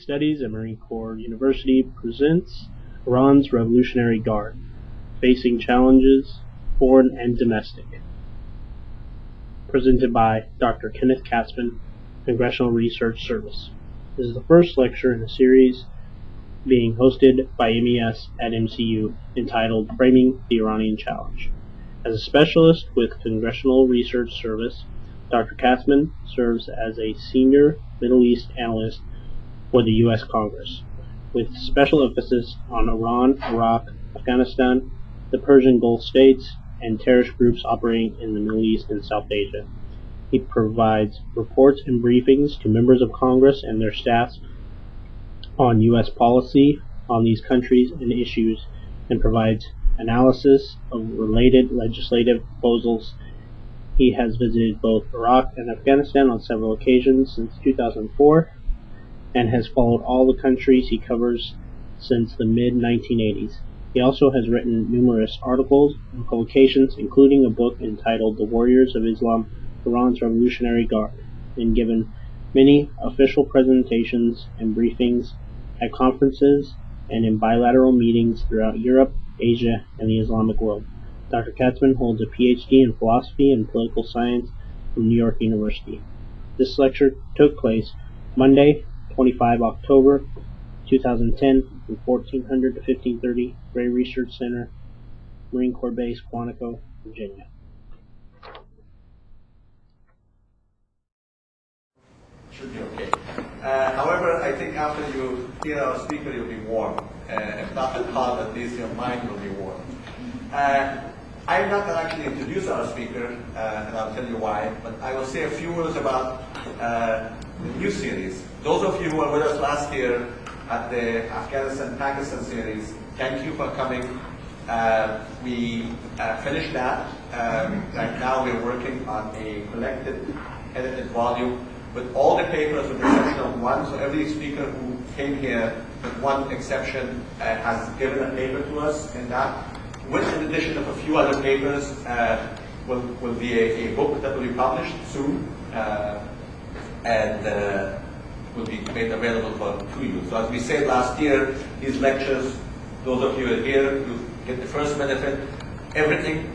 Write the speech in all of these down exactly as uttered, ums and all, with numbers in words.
Studies at Marine Corps University presents Iran's Revolutionary Guard, Facing Challenges, Foreign and Domestic. Presented by Doctor Kenneth Katzman, Congressional Research Service. This is the first lecture in a series being hosted by M E S at M C U entitled Framing the Iranian Challenge. As a specialist with Congressional Research Service, Doctor Katzman serves as a senior Middle East analyst for the U S Congress, with special emphasis on Iran, Iraq, Afghanistan, the Persian Gulf states, and terrorist groups operating in the Middle East and South Asia. He provides reports and briefings to members of Congress and their staffs on U S policy on these countries and issues, and provides analysis of related legislative proposals. He has visited both Iraq and Afghanistan on several occasions since two thousand four and has followed all the countries he covers since the mid nineteen eighties. He also has written numerous articles and publications, including a book entitled The Warriors of Islam, Iran's Revolutionary Guard, and given many official presentations and briefings at conferences and in bilateral meetings throughout Europe, Asia, and the Islamic world. Doctor Katzman holds a P H D in philosophy and political science from New York University. This lecture took place Monday, twenty-fifth of October two thousand ten from fourteen hundred to fifteen thirty, Gray Research Center, Marine Corps Base, Quantico, Virginia. Should be okay. Uh, however, I think after you hear our speaker, you'll be warm. Uh, if not at heart, at least your mind will be warm. Uh, I'm not going to actually introduce our speaker, uh, and I'll tell you why, but I will say a few words about uh, the new series. Those of you who were with us last year at the Afghanistan-Pakistan series, thank you for coming. Uh, we uh, finished that. Um, right now we're working on a collected, edited volume with all the papers with the exception of one. So every speaker who came here, with one exception, uh, has given a paper to us, and that, with an addition of a few other papers, uh, will, will be a, a book that will be published soon, uh, and uh, will be made available for to you. So as we said last year, these lectures, those of you who are here, you get the first benefit. Everything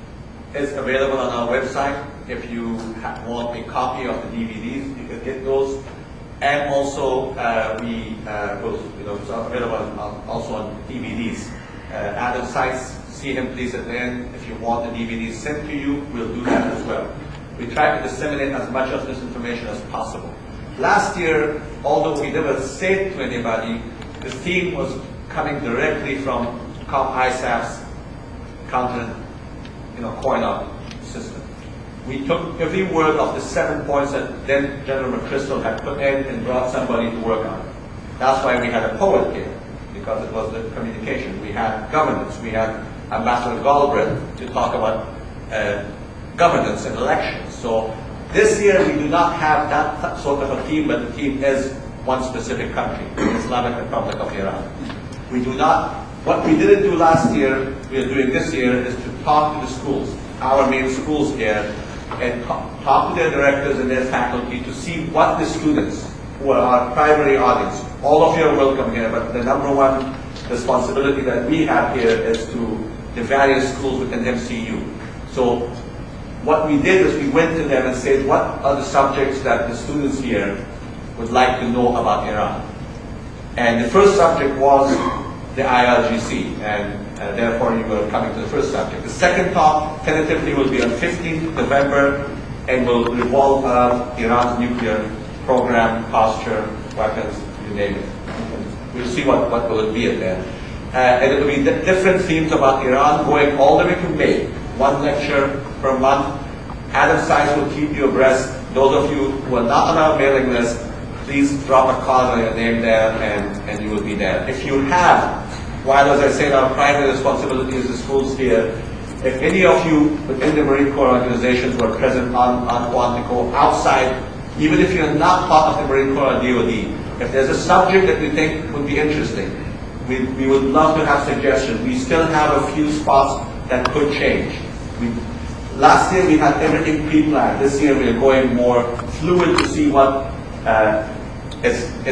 is available on our website. If you have, want a copy of the D V Ds, you can get those. And also, uh, we uh, will, you know, it's available on, also on D V Ds. Uh, Adam Sykes, see him please at the end. If you want the D V Ds sent to you, we'll do that as well. We try to disseminate as much of this information as possible. Last year, although we never said it to anybody, the theme was coming directly from Com I S A F's counter, you know, coin-up system. We took every word of the seven points that then General McChrystal had put in and brought somebody to work on it. That's why we had a poet here, because it was the communication. We had governance. We had Ambassador Galbraith to talk about uh, governance and elections. So this year we do not have that sort of a theme, but the theme is one specific country, the Islamic Republic of Iran. We do not, what we didn't do last year, we are doing this year, is to talk to the schools, our main schools here, and talk, talk to their directors and their faculty to see what the students, who are our primary audience, all of you are welcome here, but the number one responsibility that we have here is to the various schools within M C U. So what we did is we went to them and said, what are the subjects that the students here would like to know about Iran? And the first subject was the I R G C, and uh, therefore you were coming to the first subject. The second talk, tentatively, will be on fifteenth of November, and will revolve around Iran's nuclear program, posture, weapons, you name it. We'll see what, what will it be at the end. Uh, and it will be di different themes about Iran, going all the way to May. One lecture per month. Adam Sykes will keep you abreast. Those of you who are not on our mailing list, please drop a card on your name there, and, and you will be there. If you have, while as I said, our primary responsibility is the schools here, if any of you within the Marine Corps organizations were present on, on Quantico, outside, even if you're not part of the Marine Corps or D O D, if there's a subject that we think would be interesting, we, we would love to have suggestions. We still have a few spots that could change. We, last year we had everything pre-planned. This year we are going more fluid to see what uh, is, is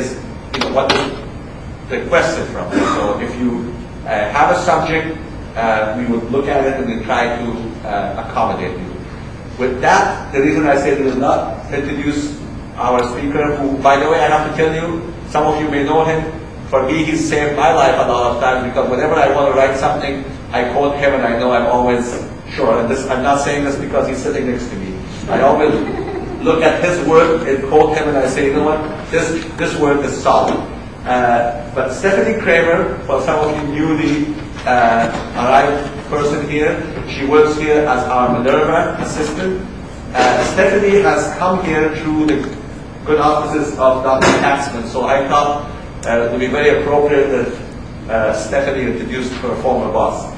you know, what is requested from them. So if you uh, have a subject, uh, we would look at it and then try to uh, accommodate you. With that, the reason I say we will not introduce our speaker, who, by the way, I have to tell you, some of you may know him. For me, he's saved my life a lot of times, because whenever I want to write something, I quote him, and I know I'm always sure. And this, I'm not saying this because he's sitting next to me. I always look at his work and quote him, and I say, you know what, this, this work is solid. Uh, but Stephanie Kramer, for some of you newly uh, arrived person here, she works here as our Minerva assistant. Uh, Stephanie has come here through the good offices of Doctor Katzman, so I thought uh, it would be very appropriate that uh, Stephanie introduced her former boss.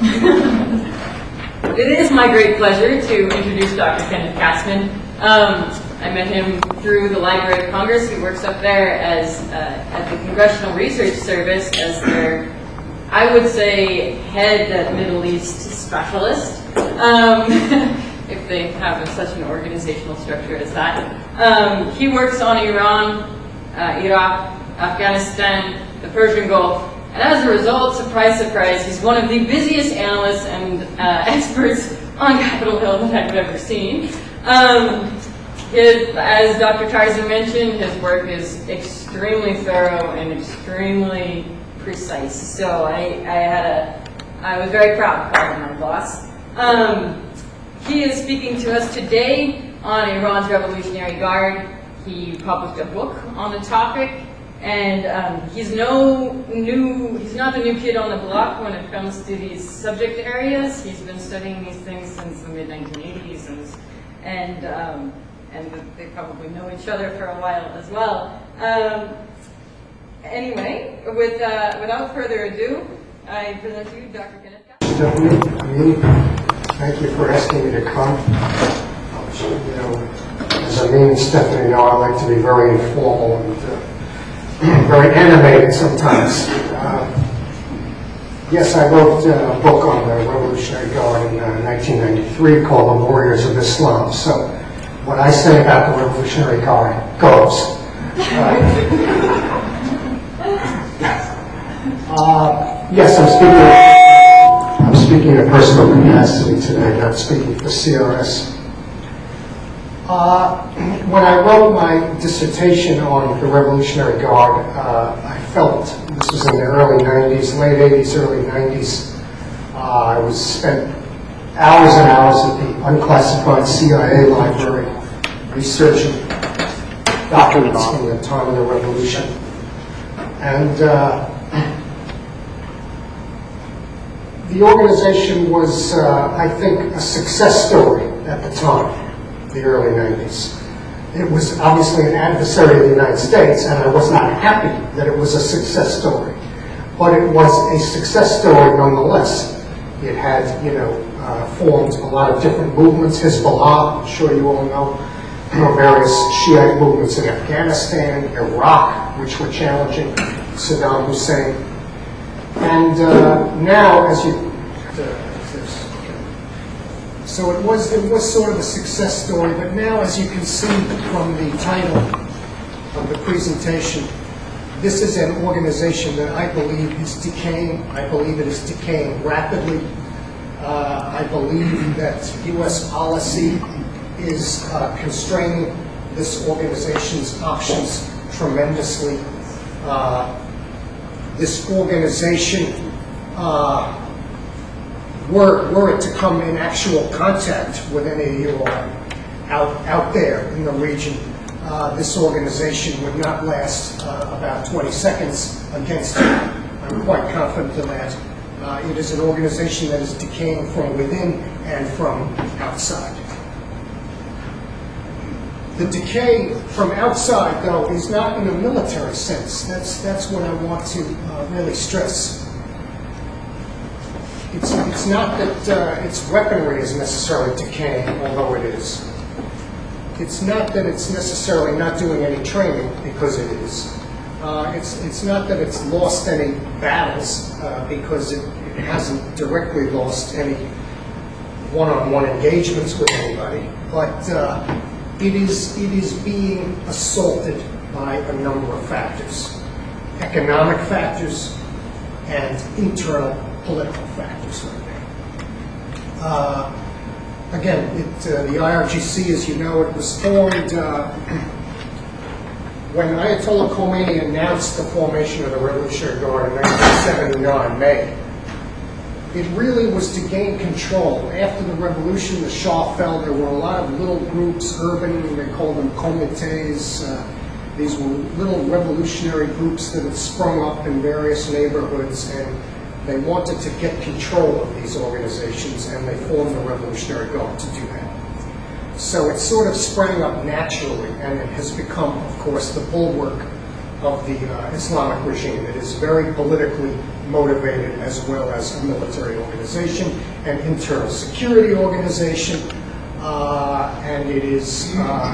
It is my great pleasure to introduce Doctor Kenneth Katzman. Um, I met him through the Library of Congress. He works up there as uh, at the Congressional Research Service as their, I would say, head Middle East specialist, um, if they have such an organizational structure as that. Um, he works on Iran, uh, Iraq, Afghanistan, the Persian Gulf, and as a result, surprise, surprise, he's one of the busiest analysts and uh, experts on Capitol Hill that I've ever seen. Um, his, as Doctor Tarza mentioned, his work is extremely thorough and extremely precise. So I, I had a, I was very proud to call him my boss. Um, he is speaking to us today on Iran's Revolutionary Guard. He published a book on the topic, and um, he's no new, he's not the new kid on the block when it comes to these subject areas. He's been studying these things since the mid nineteen eighties, and and, um, and they probably know each other for a while as well. Um, anyway, with, uh, without further ado, I present to you Doctor Kenneth Katzman. Stephanie, thank you for asking me to come. You know, as I mean, Stephanie, you know, I like to be very informal and uh, very animated sometimes. Uh, yes, I wrote uh, a book on the Revolutionary Guard in uh, nineteen ninety-three called The Warriors of Islam. So what I say about the Revolutionary Guard goes. Uh, uh, yes, I'm speaking, I'm speaking in personal capacity today, not speaking for C R S. Uh, when I wrote my dissertation on the Revolutionary Guard, uh, I felt, this was in the early nineties, late eighties, early nineties, uh, I was spent hours and hours at the unclassified C I A library researching documents from the time of the Revolution. And uh, the organization was, uh, I think, a success story at the time. The early nineties. It was obviously an adversary of the United States, and I was not happy that it was a success story. But it was a success story nonetheless. It had, you know, uh, formed a lot of different movements. Hezbollah, I'm sure you all know, you know, various Shiite movements in Afghanistan, Iraq, which were challenging Saddam Hussein. And uh, now, as you, uh, So it was, it was sort of a success story, but now, as you can see from the title of the presentation, this is an organization that I believe is decaying. I believe it is decaying rapidly. Uh, I believe that U S policy is uh, constraining this organization's options tremendously. Uh, this organization uh, Were, were it to come in actual contact with any of you all out, out there in the region, uh, this organization would not last uh, about twenty seconds against you. I'm quite confident of that. Uh, it is an organization that is decaying from within and from outside. The decay from outside, though, is not in a military sense. That's, that's what I want to uh, really stress. It's, it's not that uh, its weaponry is necessarily decaying, although it is. It's not that it's necessarily not doing any training, because it is. Uh, it's, it's not that it's lost any battles, uh, because it, it hasn't directly lost any one-on-one engagements with anybody. But uh, it is, it is being assaulted by a number of factors. economic factors and internal political factors right now. Uh, again, it, uh, the I R G C, as you know, it was formed uh, when Ayatollah Khomeini announced the formation of the Revolutionary Guard in nineteen seventy-nine, May. It really was to gain control. After the revolution, the Shah fell, there were a lot of little groups, urban, they called them comités. Uh, these were little revolutionary groups that had sprung up in various neighborhoods, and they wanted to get control of these organizations, and they formed the Revolutionary Guard to do that. So it sort of sprang up naturally, and it has become, of course, the bulwark of the uh, Islamic regime. It is very politically motivated, as well as a military organization, an internal security organization, uh, and it is uh,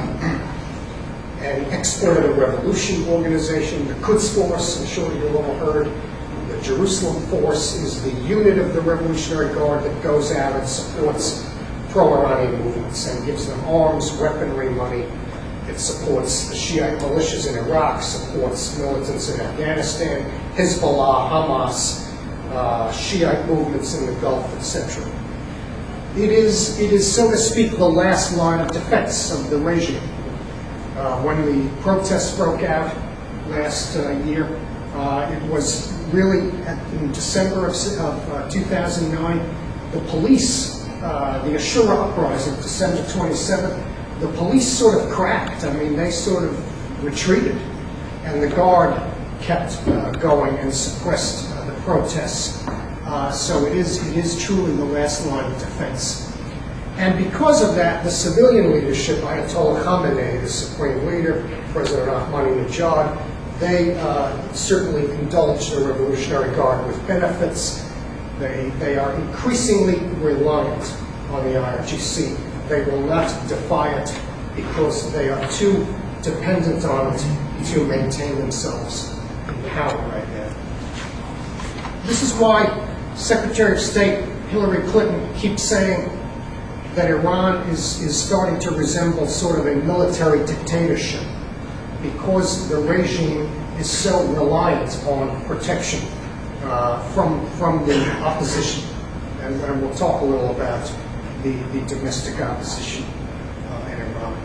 an expert revolution organization. The Quds Force, I'm sure you've all heard. The Jerusalem Force is the unit of the Revolutionary Guard that goes out and supports pro-Iranian movements and gives them arms, weaponry, money. It supports the Shiite militias in Iraq, supports militants in Afghanistan, Hezbollah, Hamas, uh, Shiite movements in the Gulf, et cetera. It is, it is, so to speak, the last line of defense of the regime. Uh, when the protests broke out last uh, year, uh, it was really at, in December of, of uh, two thousand nine, the police, uh, the Ashura uprising, December twenty-seventh, the police sort of cracked. I mean, they sort of retreated, and the Guard kept uh, going and suppressed uh, the protests. Uh, so it is, it is truly the last line of defense. And because of that, the civilian leadership, Ayatollah Khamenei, the supreme leader, President Ahmadinejad, they uh, certainly indulged the Revolutionary Guard with benefits. They, they are increasingly reliant on the I R G C. They will not defy it because they are too dependent on it to maintain themselves in power right now. This is why Secretary of State Hillary Clinton keeps saying that Iran is, is starting to resemble sort of a military dictatorship because the regime is so reliant on protection uh, from, from the opposition. And, and we'll talk a little about the, the domestic opposition uh, in Iran.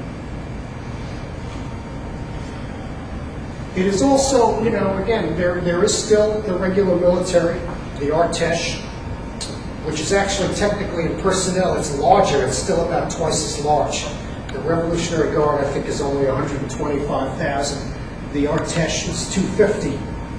It is also, you know, again, there, there is still the regular military, the Artesh, which is actually technically in personnel, it's larger, it's still about twice as large. The Revolutionary Guard, I think, is only one hundred twenty-five thousand. The Artesh is two hundred fifty.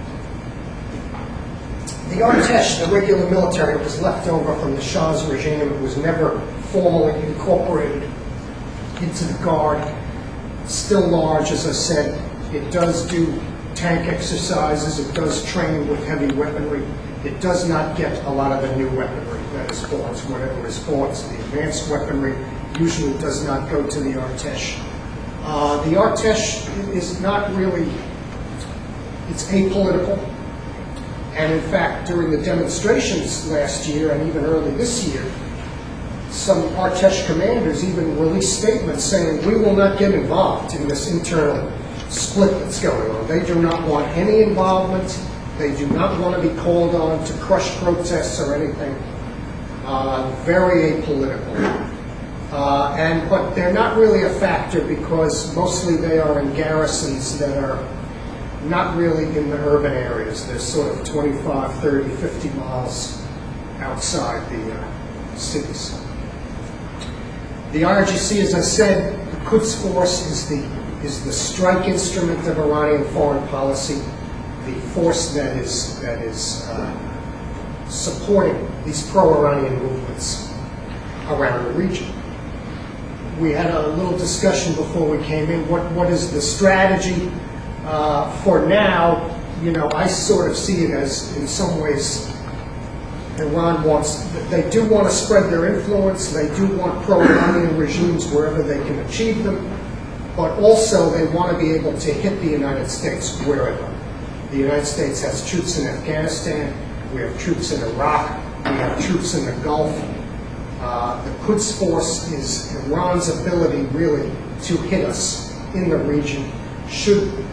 The Artesh, the regular military, was left over from the Shah's regime. It was never formally incorporated into the Guard. Still large, as I said. It does do tank exercises. It does train with heavy weaponry. It does not get a lot of the new weaponry that is bought. Whatever is bought, the advanced weaponry usually does not go to the Artesh. Uh, the Artesh is not really, it's apolitical. And in fact, during the demonstrations last year and even early this year, some Artesh commanders even released statements saying, we will not get involved in this internal split that's going on. They do not want any involvement. They do not want to be called on to crush protests or anything. Uh, very apolitical. Uh, and but they're not really a factor because mostly they are in garrisons that are not really in the urban areas. They're sort of twenty-five, thirty, fifty miles outside the uh, cities. The I R G C, as I said, the Quds Force is the, is the strike instrument of Iranian foreign policy. The force that is that is uh, supporting these pro-Iranian movements around the region. We had a little discussion before we came in. What what is the strategy uh, for now? You know, I sort of see it as, in some ways, Iran wants. They do want to spread their influence. They do want pro-Iranian regimes wherever they can achieve them, but also they want to be able to hit the United States wherever. The United States has troops in Afghanistan, we have troops in Iraq, we have troops in the Gulf. Uh, the Quds Force is Iran's ability really to hit us in the region should the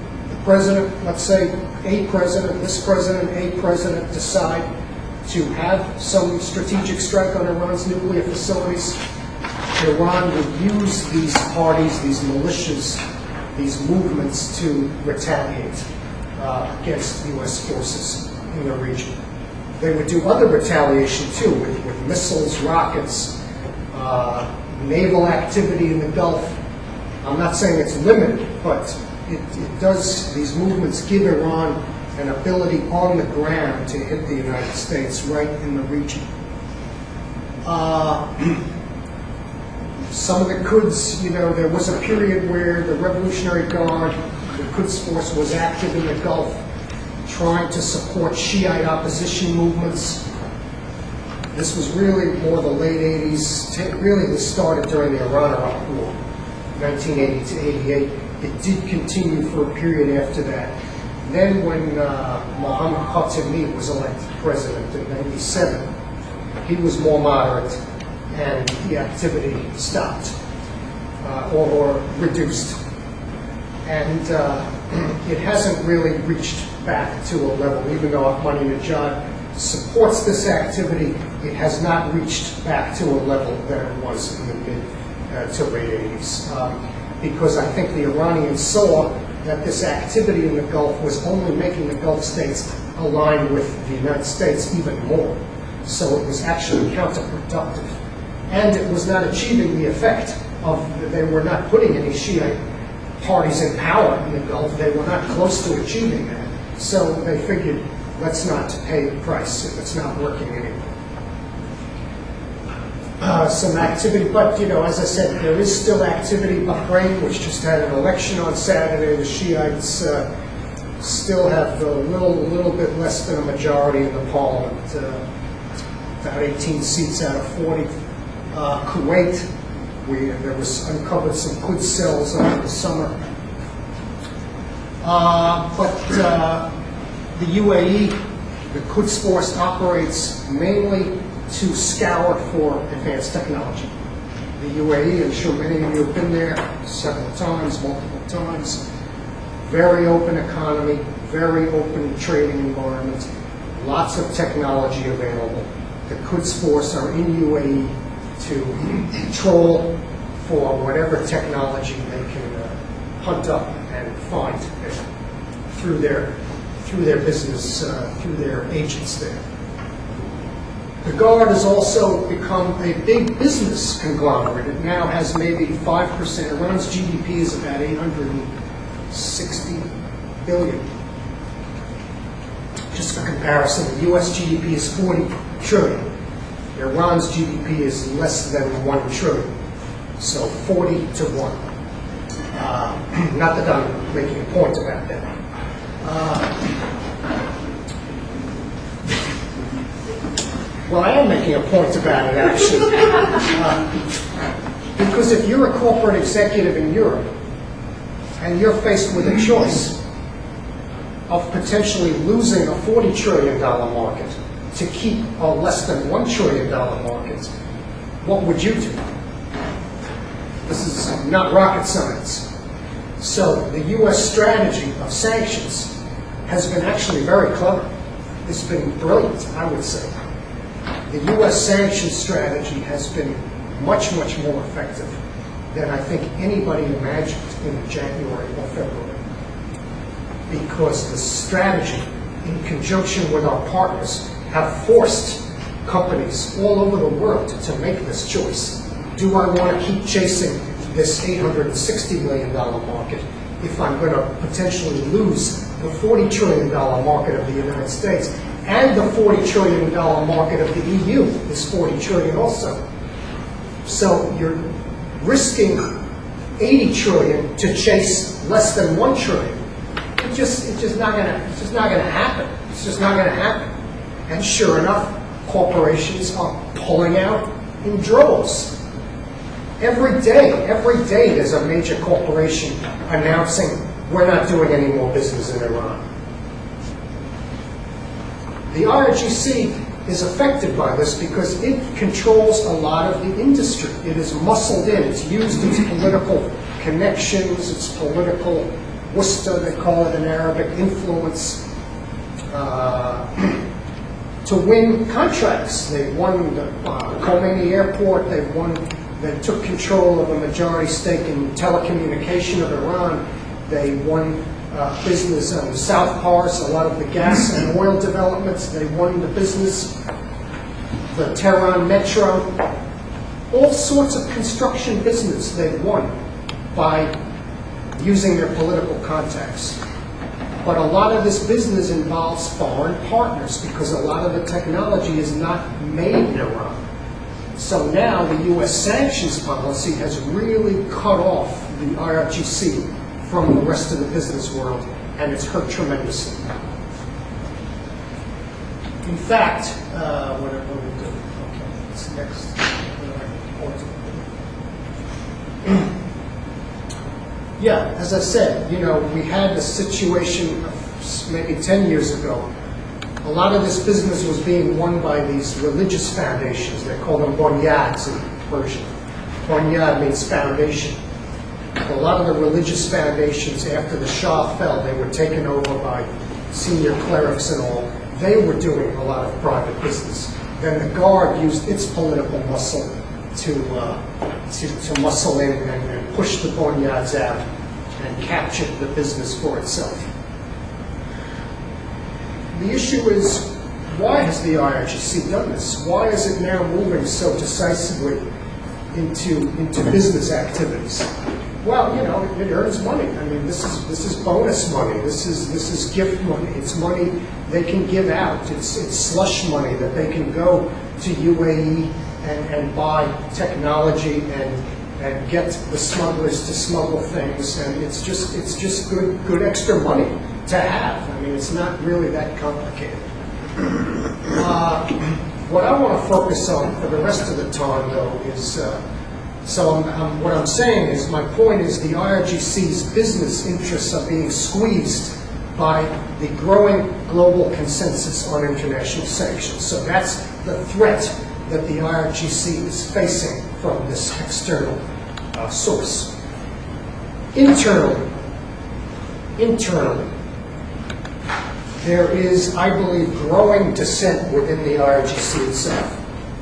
president, let's say a president, this president, a president decide to have some strategic strike on Iran's nuclear facilities, Iran would use these parties, these militias, these movements to retaliate uh, against U S forces in the region. They would do other retaliation too, with, with missiles, rockets, uh, naval activity in the Gulf. I'm not saying it's limited, but it, it does, these movements give Iran an ability on the ground to hit the United States right in the region. Uh, some of the Quds, you know, there was a period where the Revolutionary Guard, the Quds Force, was active in the Gulf, trying to support Shiite opposition movements. This was really more the late eighties. Really, this started during the Iran-Iraq War, nineteen eighty to eighty-eight. It did continue for a period after that. Then when uh, Mohammad Khatami was elected president in ninety-seven, he was more moderate, and the activity stopped uh, or, or reduced. And uh, it hasn't really reached back to a level, even though Ahmadinejad supports this activity, it has not reached back to a level that it was in the mid uh, to late eighties. Um, because I think the Iranians saw that this activity in the Gulf was only making the Gulf states align with the United States even more. So it was actually counterproductive. And it was not achieving the effect of, they were not putting any Shiite parties in power in the Gulf. They were not close to achieving that. So they figured, let's not pay the price if it's not working anymore. Uh, some activity, but you know, as I said, there is still activity. Bahrain, which just had an election on Saturday, the Shiites uh, still have a little, little bit less than a majority in the parliament, uh, about eighteen seats out of forty. Uh, Kuwait, we, there was uncovered some Quds cells over the summer. Uh, but uh, the U A E, the Quds Force, operates mainly to scour for advanced technology. The U A E, I'm sure many of you have been there several times, multiple times. Very open economy, very open trading environment, lots of technology available. The Quds Force are in U A E to troll for whatever technology they can uh, hunt up and find uh, through their through their business, uh, through their agents there. The Guard has also become a big business conglomerate. It now has maybe five percent. Iran's G D P is about eight hundred sixty billion. Just for comparison, the U S G D P is forty trillion. Iran's G D P is less than one trillion. So forty to one. Uh, not that I'm making a point about that. Uh, Well, I am making a point about it, actually. Uh, because if you're a corporate executive in Europe and you're faced with a choice of potentially losing a forty trillion dollar market to keep a less than one trillion dollar market, what would you do? This is not rocket science. So the U S strategy of sanctions has been actually very clever. It's been brilliant, I would say. The U S sanctions strategy has been much, much more effective than I think anybody imagined in January or February. Because the strategy, in conjunction with our partners, have forced companies all over the world to make this choice. Do I want to keep chasing this eight hundred sixty million dollar market if I'm going to potentially lose the forty trillion dollar market of the United States? And the forty trillion dollar market of the E U is forty trillion dollars also. So you're risking eighty trillion dollars to chase less than one trillion dollars. It just, it's just not gonna, it's just not gonna happen. It's just not gonna happen. And sure enough, corporations are pulling out in droves. Every day, every day there's a major corporation announcing we're not doing any more business in Iran. The I R G C is affected by this because it controls a lot of the industry. It is muscled in. It's used its political connections, its political Worcester, they call it an Arabic influence, uh, to win contracts. They won the uh, Khomeini Airport, they won, they took control of a majority stake in telecommunication of Iran, they won uh, business on South Pars, a lot of the gas and oil developments, they won the business, the Tehran Metro, all sorts of construction business they've won by using their political contacts. But a lot of this business involves foreign partners because a lot of the technology is not made in Iran. So now the U S sanctions policy has really cut off the I R G C from the rest of the business world, and it's hurt tremendously. In fact, uh, what what do we do? Okay, what's next? Yeah, as I said, you know, we had a situation maybe ten years ago. A lot of this business was being won by these religious foundations. They call them bonyads in Persian. Bonyad means foundation. A lot of the religious foundations, after the Shah fell, they were taken over by senior clerics and all. They were doing a lot of private business. Then the Guard used its political muscle to, uh, to, to muscle in and, and push the bonyads out and capture the business for itself. The issue is, why has the I R G C done this? Why is it now moving so decisively into, into business activities? Well, you know, it, it earns money. I mean, this is this is bonus money. This is this is gift money. It's money they can give out. It's it's slush money that they can go to U A E and, and buy technology and and get the smugglers to smuggle things. And it's just it's just good good extra money to have. I mean, it's not really that complicated. Uh, what I want to focus on for the rest of the time, though, is. Uh, So I'm, I'm, what I'm saying is, my point is the I R G C's business interests are being squeezed by the growing global consensus on international sanctions. So that's the threat that the I R G C is facing from this external uh, source. Internally, internally, there is, I believe, growing dissent within the I R G C itself.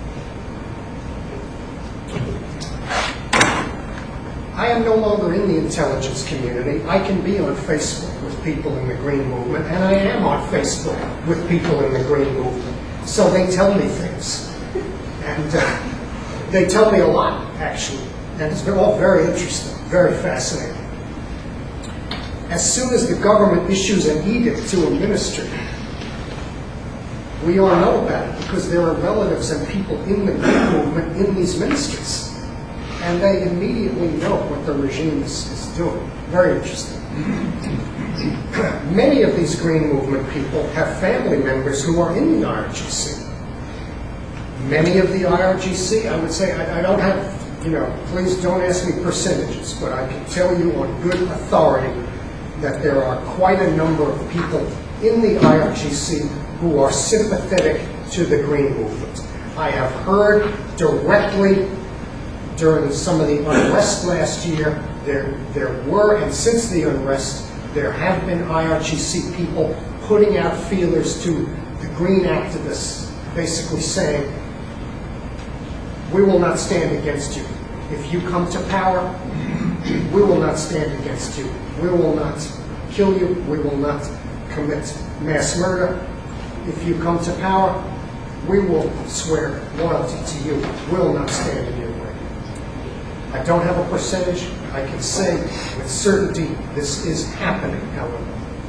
I am no longer in the intelligence community. I can be on Facebook with people in the Green Movement, and I am on Facebook with people in the Green Movement. So they tell me things. And uh, they tell me a lot, actually. And it's been all very interesting, very fascinating. As soon as the government issues an edict to a ministry, we all know about it because there are relatives and people in the Green Movement in these ministries. And they immediately know what the regime is, is doing. Very interesting. Many of these Green Movement people have family members who are in the I R G C. Many of the I R G C, I would say, I, I don't have, you know, please don't ask me percentages, but I can tell you on good authority that there are quite a number of people in the I R G C who are sympathetic to the Green Movement. I have heard directly during some of the unrest last year, there, there were, and since the unrest, there have been I R G C people putting out feelers to the green activists, basically saying, we will not stand against you. If you come to power, we will not stand against you. We will not kill you. We will not commit mass murder. If you come to power, we will swear loyalty to you. We will not stand in your way. I don't have a percentage. I can say with certainty this is happening, however.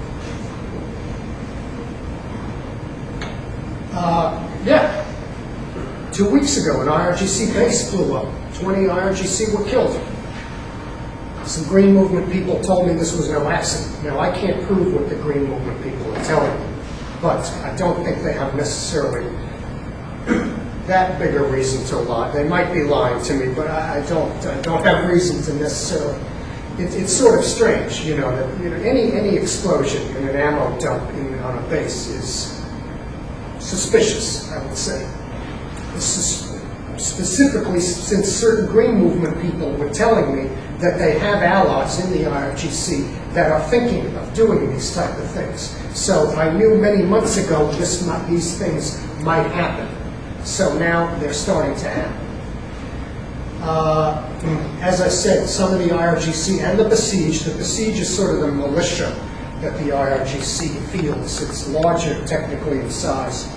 Uh, yeah. Two weeks ago, an I R G C base blew up. twenty I R G C were killed. Some Green Movement people told me this was no accident. Now, I can't prove what the Green Movement people are telling me, but I don't think they have necessarily that big a reason to lie. They might be lying to me, but I, I don't. I don't have reason to necessarily. It, it's sort of strange, you know, that you know any any explosion in an ammo dump in, on a base is suspicious. I would say. It's sus- specifically since certain Green Movement people were telling me that they have allies in the I R G C that are thinking of doing these type of things. So I knew many months ago this might, these things might happen. So now they're starting to happen. Uh, as I said, some of the I R G C and the Basij, the Basij is sort of the militia that the I R G C fields. It's larger technically in size.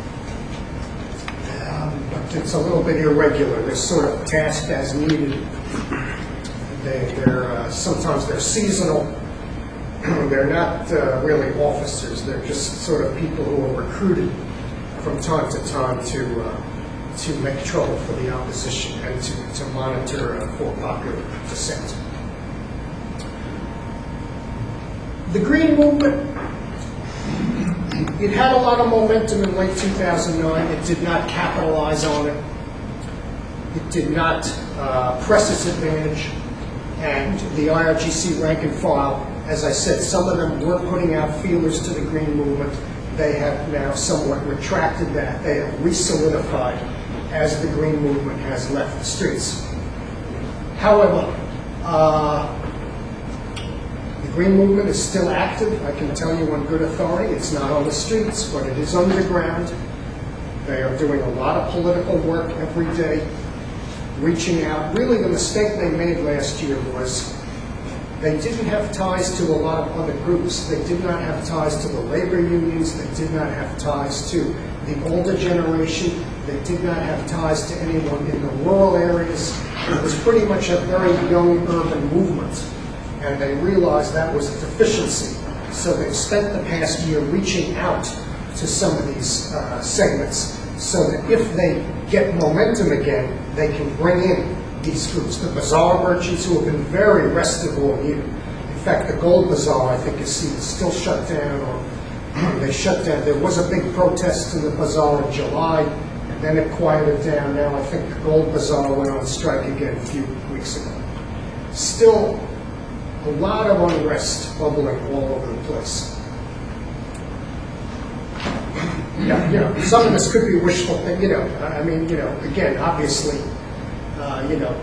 Um, but it's a little bit irregular. They're sort of tasked as needed. They, they're, uh, sometimes they're seasonal. They're not uh, really officers. They're just sort of people who are recruited from time to time to uh, to make trouble for the opposition and to, to monitor uh, for popular dissent. The Green Movement, it had a lot of momentum in late two thousand nine. It did not capitalize on it. It did not uh, press its advantage. And the I R G C rank and file, as I said, some of them were putting out feelers to the Green Movement. They have now somewhat retracted that. They have re-solidified as the Green Movement has left the streets. However, uh, the Green Movement is still active. I can tell you on good authority. It's not on the streets, but it is underground. They are doing a lot of political work every day, reaching out. Really, the mistake they made last year was they didn't have ties to a lot of other groups. They did not have ties to the labor unions. They did not have ties to the older generation. They did not have ties to anyone in the rural areas. It was pretty much a very young urban movement, and they realized that was a deficiency. So they've spent the past year reaching out to some of these uh, segments so that if they get momentum again, they can bring in these groups. The bazaar merchants who have been very restive all year. In fact, the Gold Bazaar, I think, is still shut down, or they shut down. There was a big protest in the bazaar in July, and then it quieted down. Now I think the Gold Bazaar went on strike again a few weeks ago. Still a lot of unrest bubbling all over the place. Yeah, you know, some of this could be wishful thinking. You know, I mean, you know, again, obviously, uh, you know,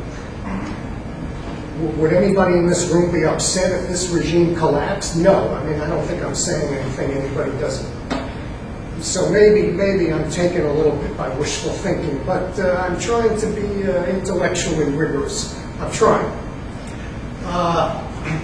w would anybody in this room be upset if this regime collapsed? No. I mean, I don't think I'm saying anything anybody doesn't. So maybe, maybe I'm taken a little bit by wishful thinking, but uh, I'm trying to be uh, intellectually rigorous. I'm trying. Uh,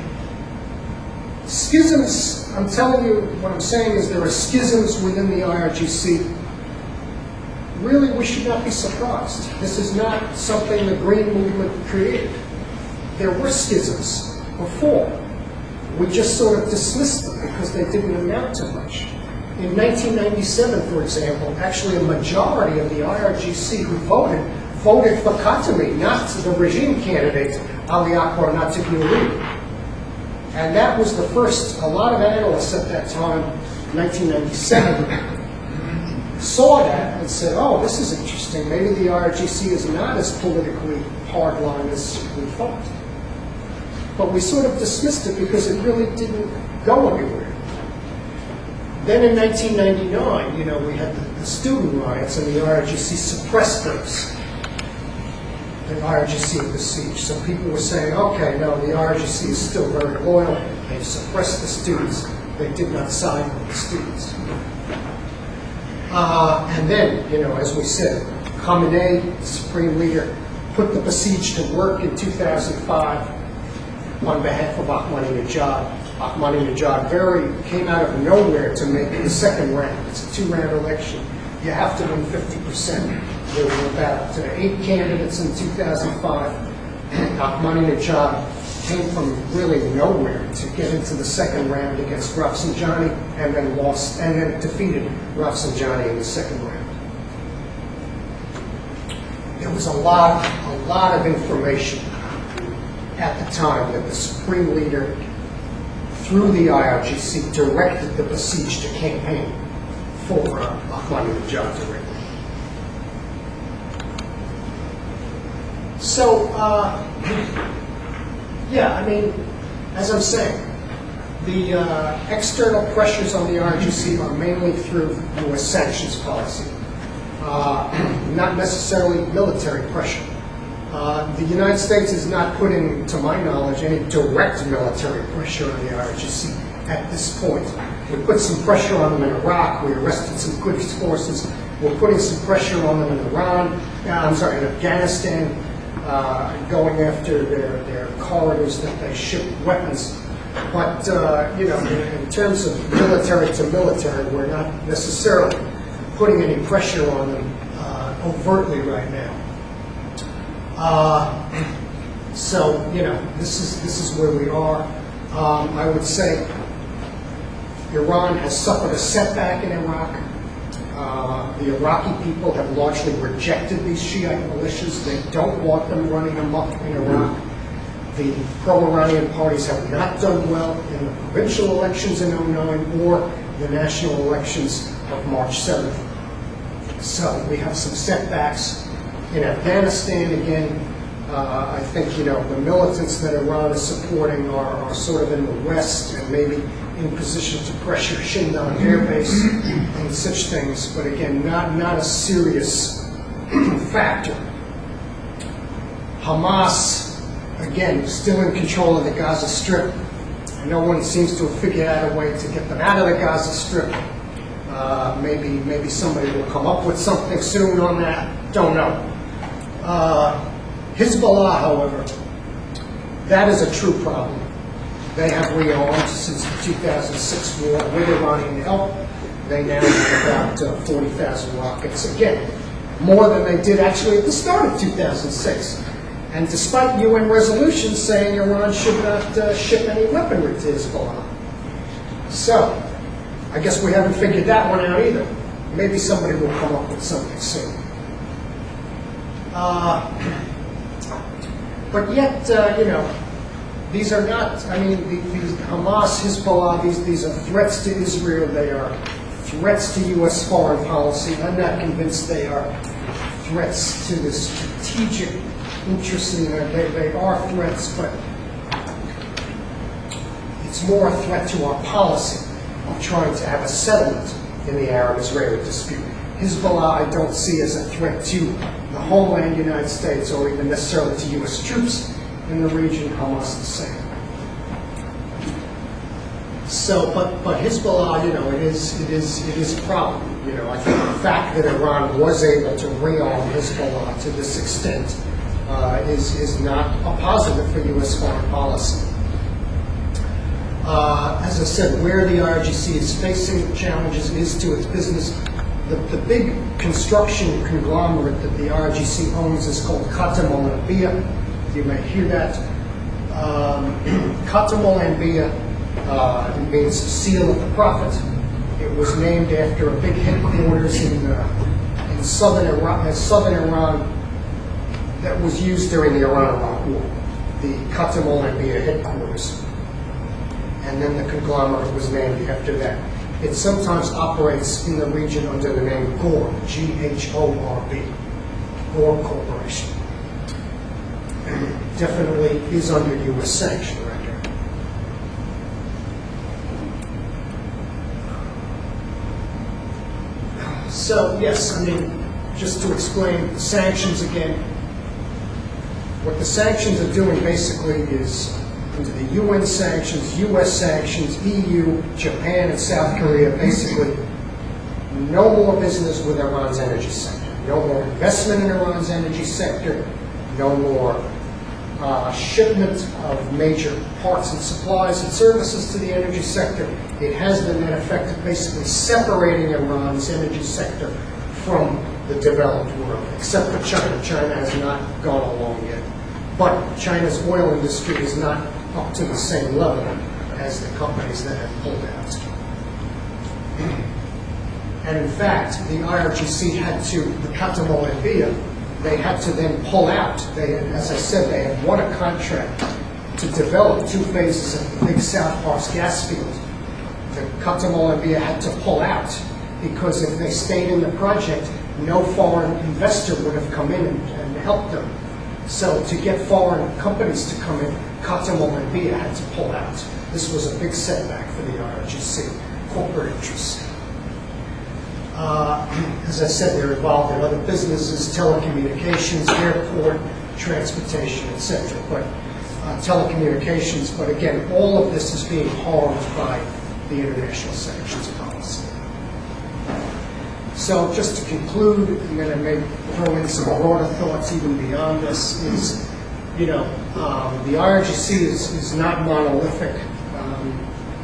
Schisms, I'm telling you, what I'm saying is there are schisms within the I R G C. Really, we should not be surprised. This is not something the Green Movement created. There were schisms before. We just sort of dismissed them because they didn't amount to much. In nineteen ninety-seven, for example, actually a majority of the I R G C who voted, voted for Khatami, not the regime candidate, Ali Akbar Natigulli. And that was the first, a lot of analysts at that time, nineteen ninety-seven, saw that and said, oh, this is interesting. Maybe the I R G C is not as politically hardline as we thought. But we sort of dismissed it because it really didn't go anywhere. Then in nineteen ninety-nine, you know, we had the, the student riots and the I R G C suppressed those. The I R G C of the siege. So people were saying, okay, no, the I R G C is still very loyal. They suppressed the students. They did not side with the students. Uh, and then, you know, as we said, Khamenei, the supreme leader, put the Basij to work in two thousand five on behalf of Ahmadinejad. Ahmadinejad very came out of nowhere to make the second round. It's a two-round election. You have to win fifty percent. There were about uh, eight candidates in two thousand five. Ahmadinejad came from really nowhere to get into the second round against Rafsanjani, and then lost, and then defeated Rafsanjani in the second round. There was a lot, a lot of information at the time that the supreme leader, through the I R G C, directed the Basij to campaign for uh, Ahmadinejad directly. So, uh, yeah, I mean, as I'm saying, the uh, external pressures on the I R G C are mainly through U S sanctions policy. uh, not necessarily military pressure. Uh, the United States is not putting, to my knowledge, any direct military pressure on the I R G C at this point. We put some pressure on them in Iraq. We arrested some Quds forces. We're putting some pressure on them in Iran. Uh, I'm sorry, in Afghanistan, uh, going after their, their corridors that they ship weapons. But, uh, you know, in, in terms of military to military, we're not necessarily putting any pressure on them uh, overtly right now. Uh, so, you know, this is, this is where we are. Um, I would say Iran has suffered a setback in Iraq. Uh, the Iraqi people have largely rejected these Shiite militias. They don't want them running amok in Iraq. The pro-Iranian parties have not done well in the provincial elections in oh nine or the national elections of March seventh. So we have some setbacks in Afghanistan again. Uh, I think, you know, the militants that Iran is supporting are, are sort of in the West and maybe in position to pressure Shindon Air Base and such things, but again, not, not a serious factor. Hamas, again, still in control of the Gaza Strip. No one seems to have figured out a way to get them out of the Gaza Strip. Uh, maybe, maybe somebody will come up with something soon on that. Don't know. Uh, Hezbollah, however, that is a true problem. They have rearmed since the two thousand six war with Iranian help. They now have about uh, forty thousand rockets. Again, more than they did actually at the start of two thousand six. And despite U N resolutions saying Iran should not uh, ship any weaponry to Hezbollah. So, I guess we haven't figured that one out either. Maybe somebody will come up with something soon. Uh, but yet, uh, you know, these are not, I mean, the, these Hamas, Hezbollah, these, these are threats to Israel. They are threats to U S foreign policy. I'm not convinced they are threats to the strategic interests in there. They, they are threats, but it's more a threat to our policy of trying to have a settlement in the Arab-Israeli dispute. Hezbollah I don't see as a threat to the homeland United States or even necessarily to U S troops in the region. Hamas the same. So, but but Hezbollah, you know, it is it is it is a problem. You know, I think the fact that Iran was able to rearm Hezbollah to this extent uh, is is not a positive for U S foreign policy. Uh, as I said, where the I R G C is facing challenges is to its business. The, the big construction conglomerate that the I R G C owns is called Khatam al-Anbiya. You may hear that. Um, Khatam al-Anbiya uh, means seal of the prophet. It was named after a big headquarters in, uh, in southern Iran, uh, southern Iran that was used during the Iran-Iraq War, the Khatam al-Anbiya headquarters. And then the conglomerate was named after that. It sometimes operates in the region under the name Gore, G H O R B, Gore Corporation. And it definitely is under U S sanction right here. So, yes, I mean, just to explain the sanctions again, what the sanctions are doing basically is under the U N sanctions, U S sanctions, E U, Japan, and South Korea, basically no more business with Iran's energy sector, no more investment in Iran's energy sector, no more uh, shipment of major parts and supplies and services to the energy sector. It has the net effect of basically separating Iran's energy sector from the developed world, except for China. China has not gone along yet. But China's oil industry is not up to the same level as the companies that have pulled out. And in fact, the I R G C had to, the Khatam al-Anbiya, they had to then pull out. They, as I said, they had won a contract to develop two phases of the big South Pars gas field. The Khatam al-Anbiya had to pull out because if they stayed in the project, no foreign investor would have come in and, and helped them. So to get foreign companies to come in, Khatam al-Anbiya had to pull out. This was a big setback for the I R G C, corporate interests. Uh, as I said, they're involved in other businesses, telecommunications, airport, transportation, et cetera. But uh, telecommunications, but again, all of this is being harmed by the international sanctions policy. So just to conclude, and then I may throw in some broader thoughts even beyond this, is, you know, um, the I R G C is, is not monolithic. Um,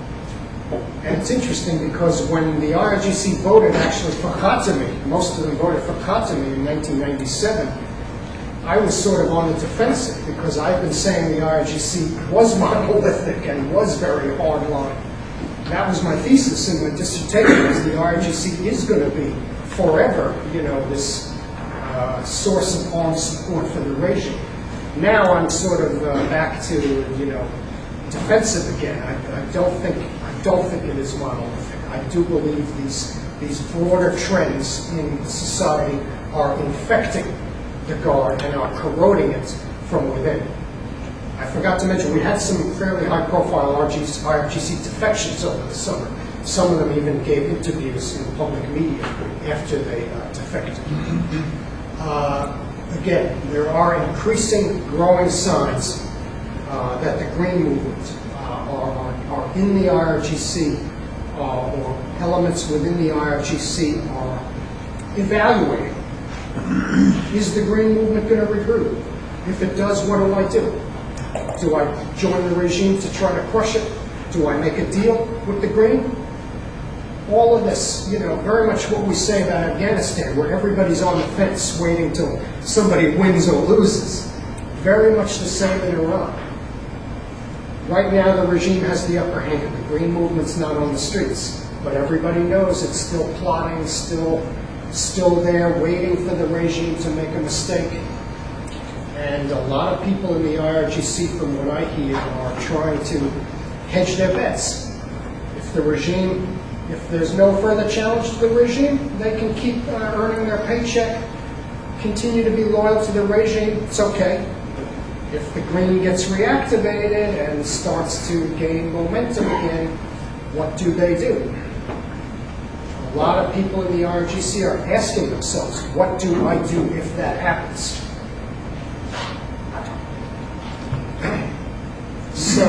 and it's interesting because when the I R G C voted actually for Khatami, most of them voted for Khatami in nineteen ninety-seven, I was sort of on the defensive because I've been saying the I R G C was monolithic and was very hardline. That was my thesis in my dissertation, is the I R G C is going to be forever, you know, this uh, source of armed support for the regime. Now I'm sort of uh, back to, you know, defensive again. I, I don't think I don't think it is monolithic. I do believe these these broader trends in society are infecting the Guard and are corroding it from within. I forgot to mention, we had some fairly high-profile I R G C defections over the summer. Some of them even gave interviews in the public media after they uh, defected. Uh, again, there are increasing, growing signs uh, that the Green Movement uh, are, are, are in the I R G C, uh, or elements within the I R G C are evaluating. Is the Green Movement going to regroup? If it does, what do I do? Do I join the regime to try to crush it? Do I make a deal with the Green? All of this, you know, very much what we say about Afghanistan, where everybody's on the fence waiting till somebody wins or loses. Very much the same in Iran. Right now, the regime has the upper hand. The Green Movement's not on the streets, but everybody knows it's still plotting, still, still there, waiting for the regime to make a mistake. And a lot of people in the I R G C, from what I hear, are trying to hedge their bets. If the regime, if there's no further challenge to the regime, they can keep uh, earning their paycheck, continue to be loyal to the regime, it's okay. If the Green gets reactivated and starts to gain momentum again, what do they do? A lot of people in the I R G C are asking themselves, what do I do if that happens? So,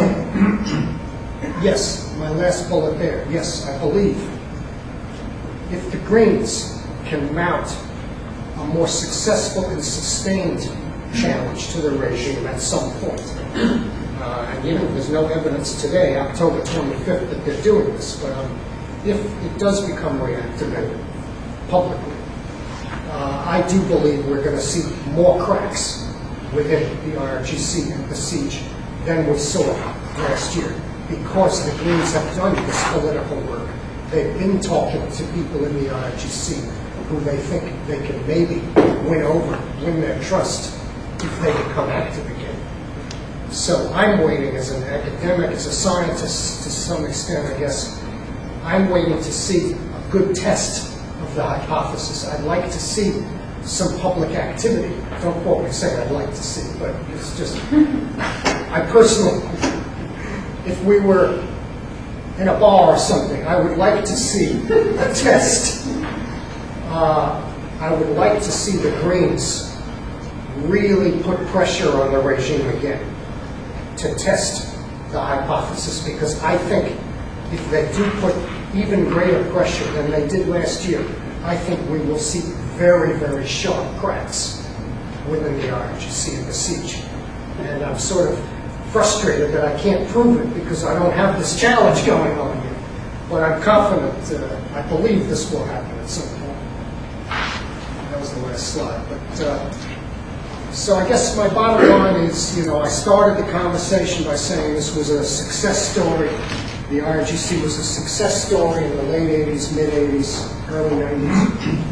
yes, my last bullet there. Yes, I believe if the Greens can mount a more successful and sustained challenge to the regime at some point, uh, and you know, there's no evidence today, October twenty-fifth, that they're doing this, but um, if it does become reactivated publicly, uh, I do believe we're going to see more cracks within the I R G C and the siege than we saw last year, because the Greens have done this political work. They've been talking to people in the I R G C who they think they can maybe win over, win their trust if they become active again. So I'm waiting as an academic, as a scientist to some extent, I guess, I'm waiting to see a good test of the hypothesis. I'd like to see some public activity. Don't quote me saying I'd like to see, but it's just, I personally, if we were in a bar or something, I would like to see a test. Uh, I would like to see the Greens really put pressure on the regime again to test the hypothesis, because I think if they do put even greater pressure than they did last year, I think we will see very, very sharp cracks within the I R G C and the siege. And I'm sort of frustrated that I can't prove it because I don't have this challenge going on here. But I'm confident, uh, I believe this will happen at some point. That was the last slide. But uh, so I guess my bottom line is, you know, I started the conversation by saying this was a success story. The I R G C was a success story in the late eighties, mid eighties, early nineties.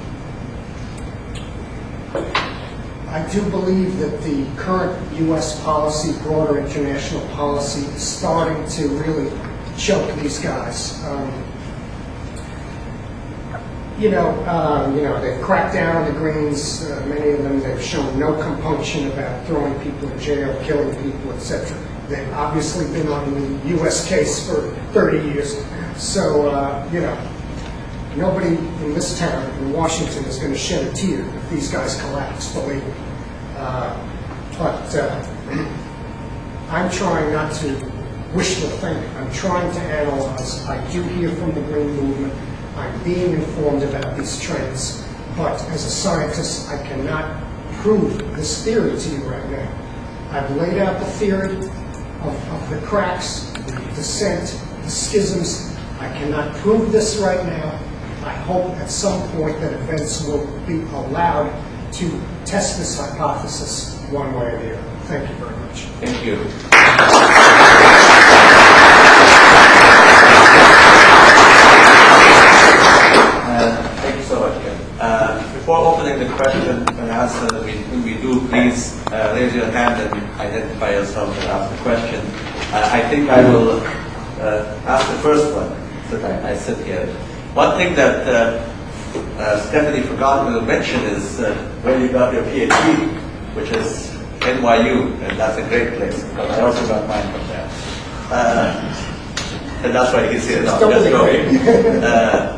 I do believe that the current U S policy, broader international policy, is starting to really choke these guys. Um, you know, um, you know, they've cracked down on the Greens. Uh, many of them, they've shown no compunction about throwing people in jail, killing people, et cetera. They've obviously been on the U S case for thirty years. So, uh, you know, nobody in this town, in Washington, is going to shed a tear if these guys collapse, believe me. Uh, but uh, I'm trying not to wishful think. I'm trying to analyze. I do hear from the Green Movement. I'm being informed about these trends. But as a scientist, I cannot prove this theory to you right now. I've laid out the theory of, of the cracks, the descent, the schisms. I cannot prove this right now. I hope at some point that events will be allowed to test this hypothesis one way or the other. Thank you very much. Thank you. Uh, thank you so much, Ken. Uh, before opening the question and answer that we, we do, please uh, raise your hand and identify yourself and ask the question. Uh, I think I will uh, ask the first one that I, I sit here. One thing that uh, uh, Stephanie forgot to mention is uh, where you got your PhD, which is N Y U, and that's a great place, because I also got mine from there. Uh, and that's why he's here. No, just joking. Uh,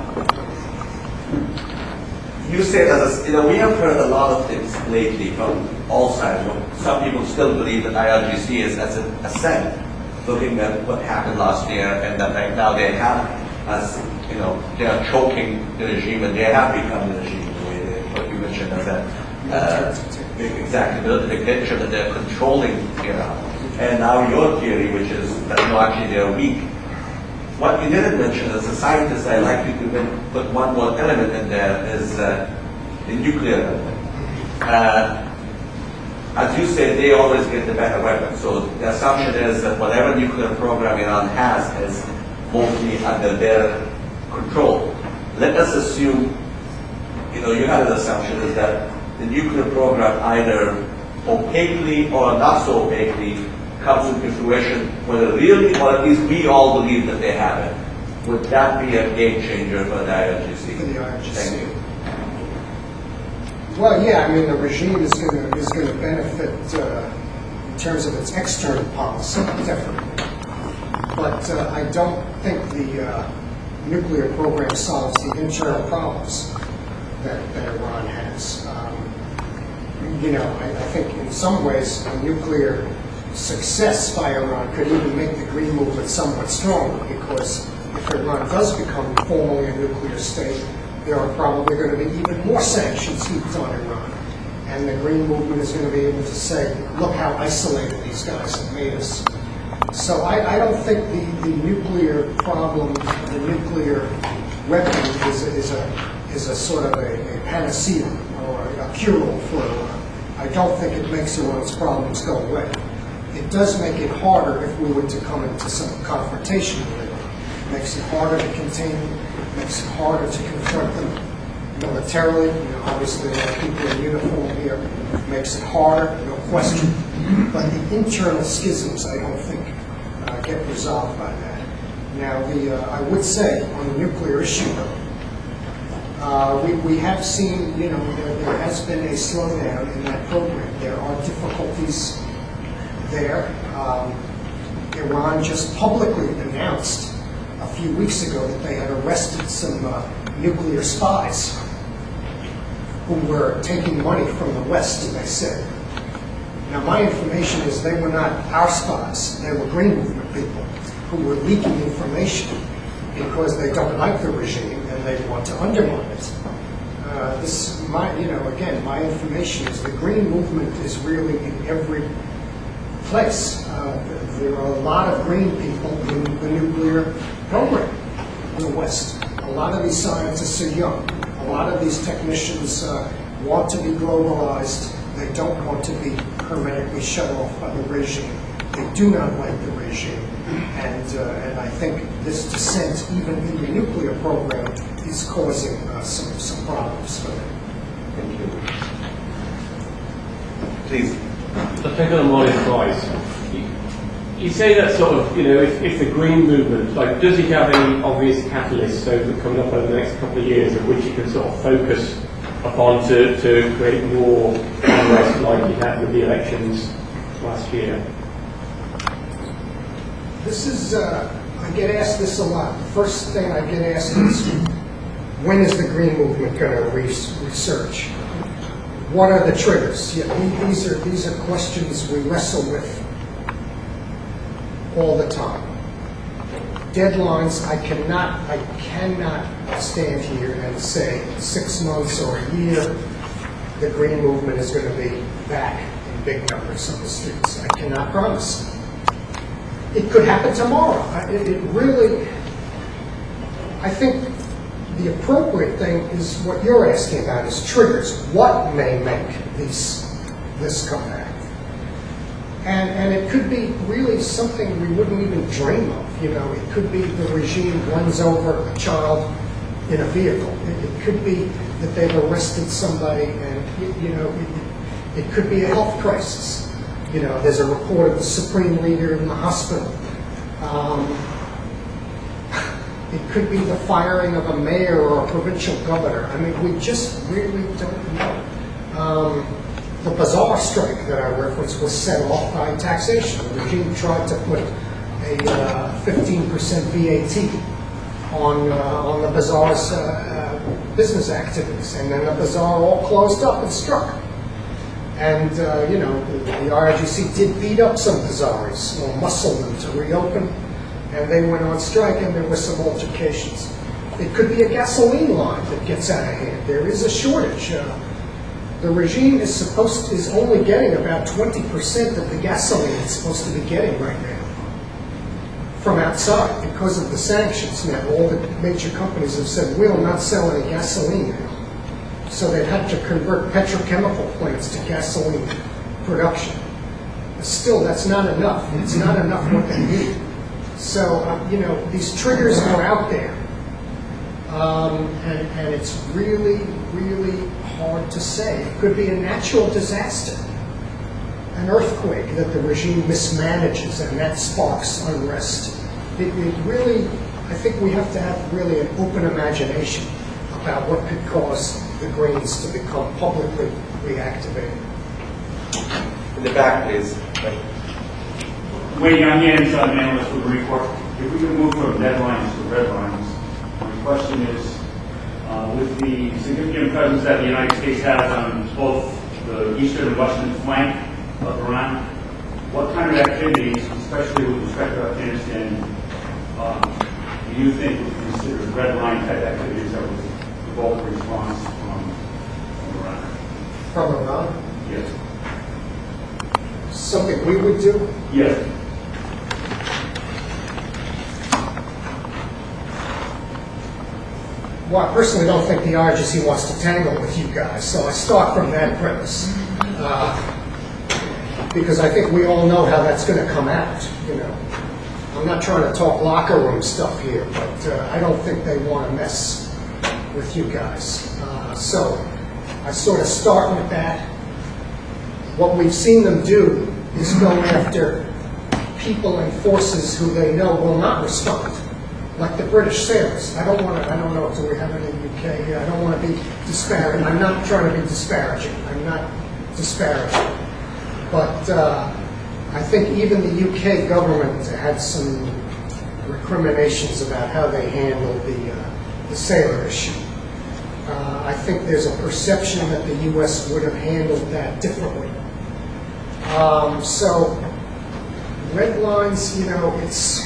you say that, you know, we have heard a lot of things lately from all sides. Some people still believe that I R G C is as a ascent, looking at what happened last year, and that right now they have, as you know, they are choking the regime, and they have become the regime, the way they, what you mentioned as that. Uh, exactly, the dictatorship that they're controlling Iran. And now your theory, which is that no, actually they're weak. What you didn't mention as a scientist, I'd like you to put one more element in there, is uh, the nuclear element. Uh, as you say, they always get the better weapon. So the assumption is that whatever nuclear program Iran has is mostly under their control. Let us assume, you know, you had an assumption is that the nuclear program either opaquely or not so opaquely comes into fruition, whether really, or at least we all believe that they have it. Would that be a game changer for the I R G C? For the I R G C. Thank you. Well, yeah, I mean, the regime is going to is going to benefit uh, in terms of its external policy, definitely. But uh, I don't think the uh, nuclear program solves the internal problems that, that Iran has. Um, you know, I, I think in some ways a nuclear success by Iran could even make the Green Movement somewhat stronger, because if Iran does become formally a nuclear state, there are probably going to be even more sanctions heaped on Iran. And the Green Movement is going to be able to say, look how isolated these guys have made us. So I, I don't think the, the nuclear problem, the nuclear weapon is, is, a, is a sort of a, a panacea or a cure-all for Iran. I don't think it makes Iran's problems go away. It does make it harder if we were to come into some confrontation with Iran. It makes it harder to contain them. It makes it harder to confront them militarily. You know, obviously, there are people in uniform here. It makes it harder, no question. But the internal schisms, I don't think, uh, get resolved by that. Now, the uh, I would say on the nuclear issue, uh, we we have seen, you know, there, there has been a slowdown in that program. There are difficulties there. Um, Iran just publicly announced a few weeks ago that they had arrested some uh, nuclear spies who were taking money from the West, they said. Now, my information is they were not our spies. They were Green Movement people who were leaking information because they don't like the regime and they want to undermine it. Uh, this, my, you know, again, my information is the Green Movement is really in every place. Uh, there are a lot of green people in the nuclear program in the West. A lot of these scientists are young. A lot of these technicians uh, want to be globalized. They don't want to be hermetically shut off by the regime. They do not like the regime. And, uh, and I think this dissent, even in the nuclear program, is causing uh, some, some problems for them. Thank you. Please. I'll take on my advice. You, you say that sort of, you know, if, if the Green Movement, like, does it have any obvious catalysts over coming up over the next couple of years of which you can sort of focus upon to, to create more unrest like you had with the elections last year? This is, uh, I get asked this a lot. The first thing I get asked is, When is the Green Movement going to research? What are the triggers? Yeah, these are these are questions we wrestle with all the time. Deadlines, I cannot I cannot stand here and say six months or a year the Green Movement is going to be back in big numbers on the streets. I cannot promise. It could happen tomorrow. It, it really, I think the appropriate thing is what you're asking about is triggers. What may make these this come back? And and it could be really something we wouldn't even dream of. You know, it could be the regime runs over a child in a vehicle. It, it could be that they've arrested somebody, and you, you know, it, it could be a health crisis. You know, there's a report of the supreme leader in the hospital. Um, It could be the firing of a mayor or a provincial governor. I mean, we just really don't know. Um, the bazaar strike that I referenced was set off by taxation. The regime tried to put a uh, fifteen percent V A T on uh, on the bazaar's uh, uh, business activities, and then the bazaar all closed up and struck. And uh, you know, the, the R I G C did beat up some bazaars, or muscle them to reopen. And they went on strike, and there were some altercations. It could be a gasoline line that gets out of hand. There is a shortage. Uh, the regime is supposed to, is only getting about twenty percent of the gasoline it's supposed to be getting right now from outside because of the sanctions. Now, all the major companies have said, we'll not sell any gasoline now. So they've had to convert petrochemical plants to gasoline production. But still, that's not enough. It's not enough what they need. So, uh, you know, these triggers are out there, um, and, and it's really, really hard to say. It could be a natural disaster, an earthquake that the regime mismanages, and that sparks unrest. It, it really, I think we have to have really an open imagination about what could cause the Greens to become publicly reactivated. In the back, please. Wayne Young, I'm an analyst with the Marine Corps. If we can move from deadlines to red lines, my question is, uh, with the significant presence that the United States has on both the eastern and western flank of Iran, what kind of activities, especially with respect to Afghanistan, uh, do you think would be considered red line type activities that would provoke a response from, from Iran? From Iran? Yes. Something we would do? Yes. Well, I personally don't think the R G C wants to tangle with you guys, so I start from that premise. Uh, because I think we all know how that's going to come out, you know. I'm not trying to talk locker room stuff here, but uh, I don't think they want to mess with you guys. Uh, so I sort of start with that. What we've seen them do is go after people and forces who they know will not respond. Like the British sailors. I don't want to, I don't know, do we have any U K here? I don't want to be disparaging. I'm not trying to be disparaging. I'm not disparaging. But uh, I think even the U K government had some recriminations about how they handled the, uh, the sailor issue. Uh, I think there's a perception that the U S would have handled that differently. Um, so, red lines, you know, it's,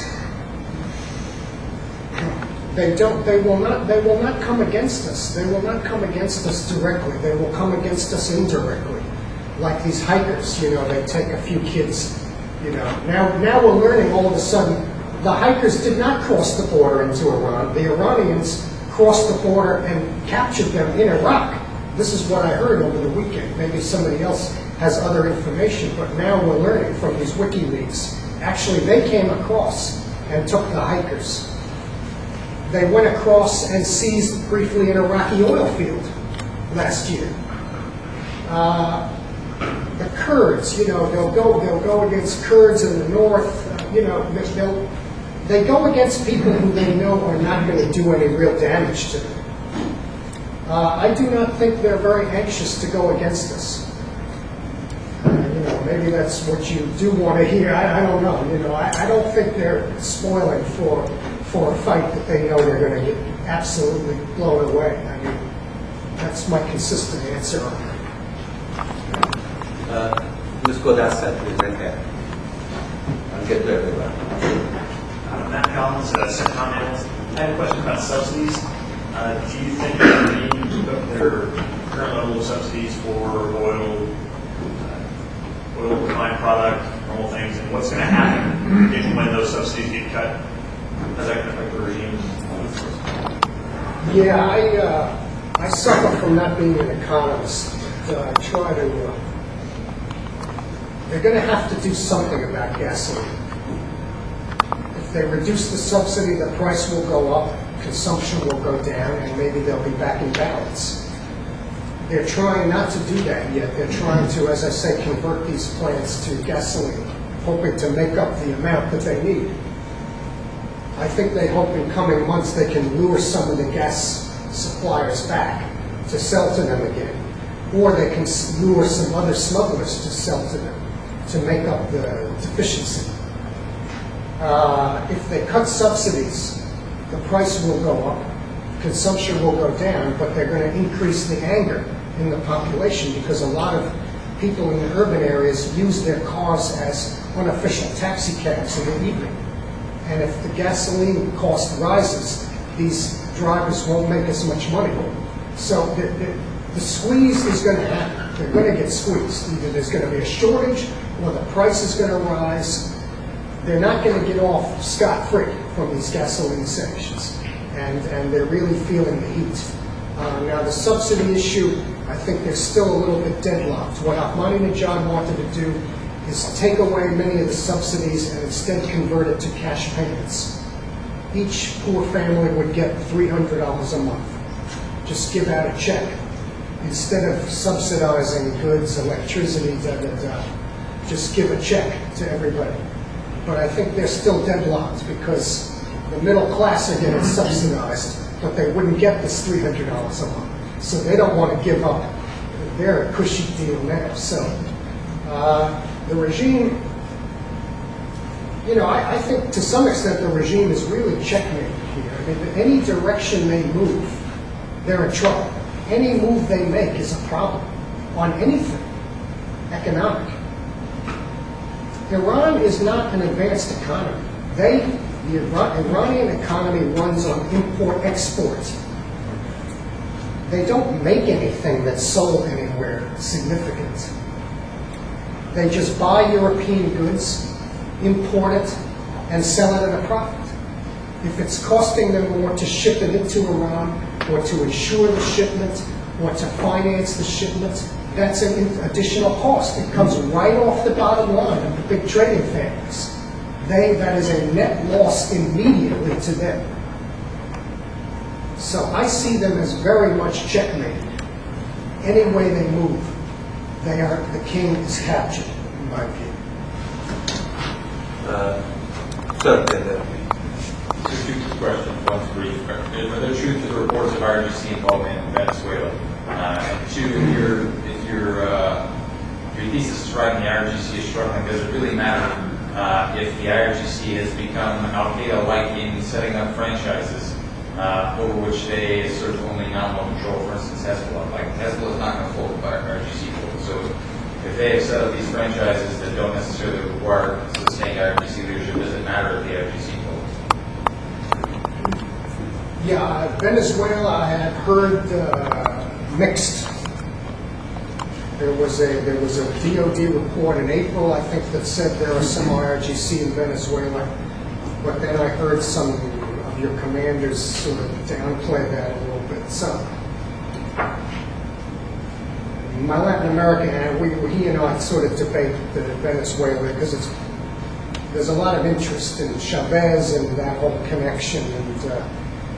They don't. They will not. They will not come against us. They will not come against us directly. They will come against us indirectly, like these hikers. You know, they take a few kids. You know, now now we're learning all of a sudden the hikers did not cross the border into Iran. The Iranians crossed the border and captured them in Iraq. This is what I heard over the weekend. Maybe somebody else has other information, but now we're learning from these WikiLeaks. Actually, they came across and took the hikers. They went across and seized briefly an Iraqi oil field last year. Uh, the Kurds, you know, they'll go they'll go against Kurds in the north. Uh, you know, they'll they go against people who they know are not going to do any real damage to them. Uh, I do not think they're very anxious to go against us. Uh, you know, maybe that's what you do want to hear. I, I don't know. You know, I, I don't think they're spoiling for. for a fight that they know they're going to get absolutely blown away. I mean, that's my consistent answer on that. Uh, Miz Godassa, please, right there. I'll get to everyone. Uh, Matt Collins, uh, Centcom analyst. I have a question about subsidies. Uh, do you think that they took up their current level of subsidies for oil, uh, oil refined product, normal things, and what's going to happen if and when those subsidies get cut? How's that going to affect the regime? Yeah, I uh, I suffer from not being an economist. But, uh, I try to. Uh, they're going to have to do something about gasoline. If they reduce the subsidy, the price will go up, consumption will go down, and maybe they'll be back in balance. They're trying not to do that yet. They're trying to, as I say, convert these plants to gasoline, hoping to make up the amount that they need. I think they hope in coming months they can lure some of the gas suppliers back to sell to them again. Or they can lure some other smugglers to sell to them to make up the deficiency. Uh, if they cut subsidies, the price will go up, consumption will go down, but they're going to increase the anger in the population because a lot of people in the urban areas use their cars as unofficial taxi cabs in the evening. And if the gasoline cost rises, these drivers won't make as much money. So the, the, the squeeze is going to happen. They're going to get squeezed. Either there's going to be a shortage or the price is going to rise. They're not going to get off scot-free from these gasoline sanctions. And, and they're really feeling the heat. Uh, now the subsidy issue, I think they're still a little bit deadlocked. What Ahmadinejad wanted to do is take away many of the subsidies and instead convert it to cash payments. Each poor family would get three hundred dollars a month. Just give out a check. Instead of subsidizing goods, electricity, da, da, da, just give a check to everybody. But I think they're still deadlocked because the middle class are getting subsidized, but they wouldn't get this three hundred dollars a month. So they don't want to give up. They're a cushy deal now. So uh, the regime, you know, I, I think to some extent the regime is really checkmated here. I mean, any direction they move, they're in trouble. Any move they make is a problem on anything economic. Iran is not an advanced economy. They, the Iranian economy runs on import-export. They don't make anything that's sold anywhere significant. They just buy European goods, import it, and sell it at a profit. If it's costing them more to ship it into Iran, or to insure the shipment, or to finance the shipment, that's an additional cost. It comes right off the bottom line of the big trading families. They, that is a net loss immediately to them. So I see them as very much checkmated. Any way they move, they are, the king is captured, in my view. Uh, sir, uh, Two questions. One's brief. Are there truth to the reports of I R G C involvement in Venezuela? Uh, and two, if your if your uh, your thesis is right and the I R G C is struggling, does it really matter uh, if the I R G C has become Al Qaeda-like in setting up franchises uh, over which they assert only nominal control? For instance, Hezbollah. Like Hezbollah is not going to fold, but I R G C folds. So if they have set up these franchises that don't necessarily require sustained I R G C leadership, does it matter if the I R G C folds? Yeah, Venezuela, I had heard uh, mixed. There was a there was a D O D report in April, I think, that said there was some I R G C in Venezuela, but then I heard some of your commanders sort of downplay that a little bit. So, my Latin American, we he and I sort of debate the Venezuela because it's there's a lot of interest in Chavez and that whole connection and. Uh,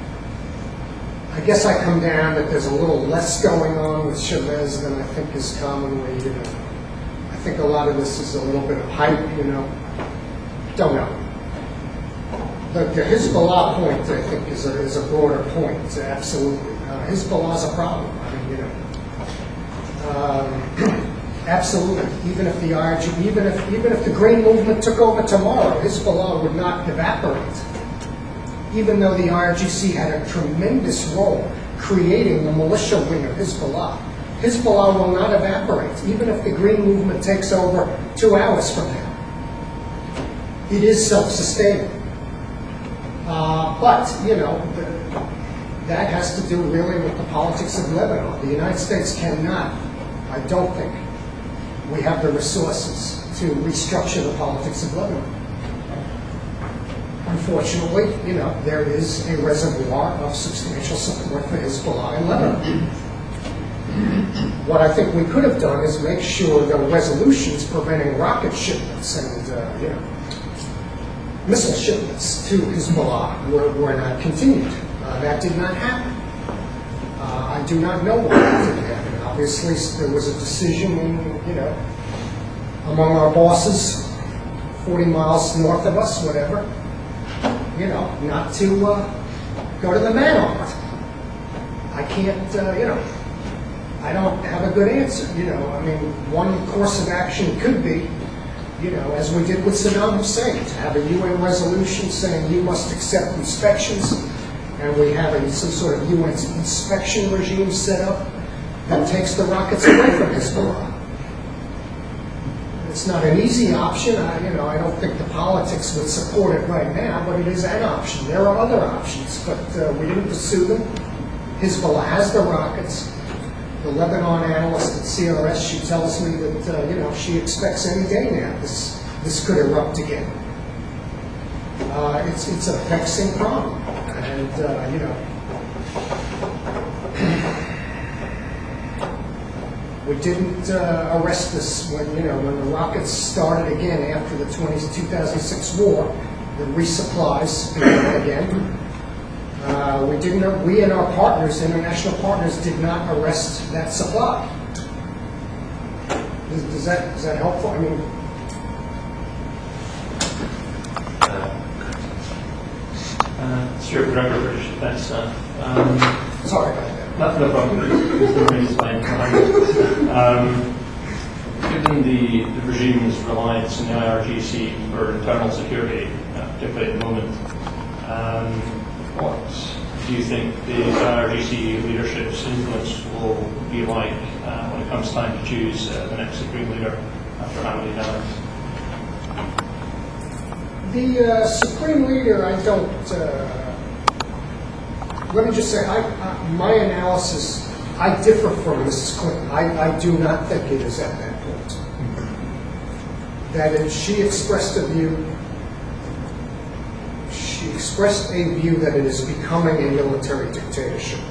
I guess I come down that there's a little less going on with Chavez than I think is commonly, you know. I think a lot of this is a little bit of hype, you know. Don't know. The, the Hezbollah point, I think, is a, is a broader point, absolutely. Uh, Hezbollah's a problem, I mean, you know. Um, absolutely. Even if the I R G, even if, even if the Green Movement took over tomorrow, Hezbollah would not evaporate. even though the I R G C had a tremendous role creating the militia wing of Hezbollah. Hezbollah will not evaporate, even if the Green Movement takes over two hours from now. It is self-sustaining. Uh, but, you know, the, that has to do really with the politics of Lebanon. The United States cannot, I don't think, we have the resources to restructure the politics of Lebanon. Unfortunately, you know, there is a reservoir of substantial support for Hezbollah in Lebanon. What I think we could have done is make sure the resolutions preventing rocket shipments and, uh, you know, missile shipments to Hezbollah were, were not continued. Uh, that did not happen. Uh, I do not know why that didn't happen. Obviously, there was a decision, in, you know, among our bosses, forty miles north of us, whatever, you know, not to uh, go to the man on it. I can't, uh, you know, I don't have a good answer. You know, I mean, one course of action could be, you know, as we did with Saddam Hussein, to have a U N resolution saying you must accept inspections, and we have a, some sort of U N inspection regime set up that takes the rockets away from Hezbollah. It's not an easy option. I, you know, I don't think the politics would support it right now, but it is an option. There are other options, but uh, we didn't pursue them. Hezbollah has the rockets. The Lebanon analyst at C R S, she tells me that, uh, you know, she expects any day now this, this could erupt again. Uh, it's, it's a vexing problem. And, uh, you know, we didn't uh, arrest this when, you know, when the rockets started again after the two thousand six war. The resupplies began again. Uh, we didn't. We and our partners, international partners, did not arrest that supply. Does, does that is that helpful? I mean, uh, Stuart Gregor, British Defence Staff. Um, sorry about that. That's no problem. It's the reason why um, Given the, the regime's reliance on the I R G C for internal security, uh, particularly at the moment, um, what do you think the I R G C leadership's influence will be like uh, when it comes time to choose uh, the next supreme leader after Hamid Dines? The uh, supreme leader, I don't. Uh, let me just say, I, I, my analysis, I differ from Missus Clinton. I, I do not think it is at that point. That if she expressed a view, she expressed a view that it is becoming a military dictatorship.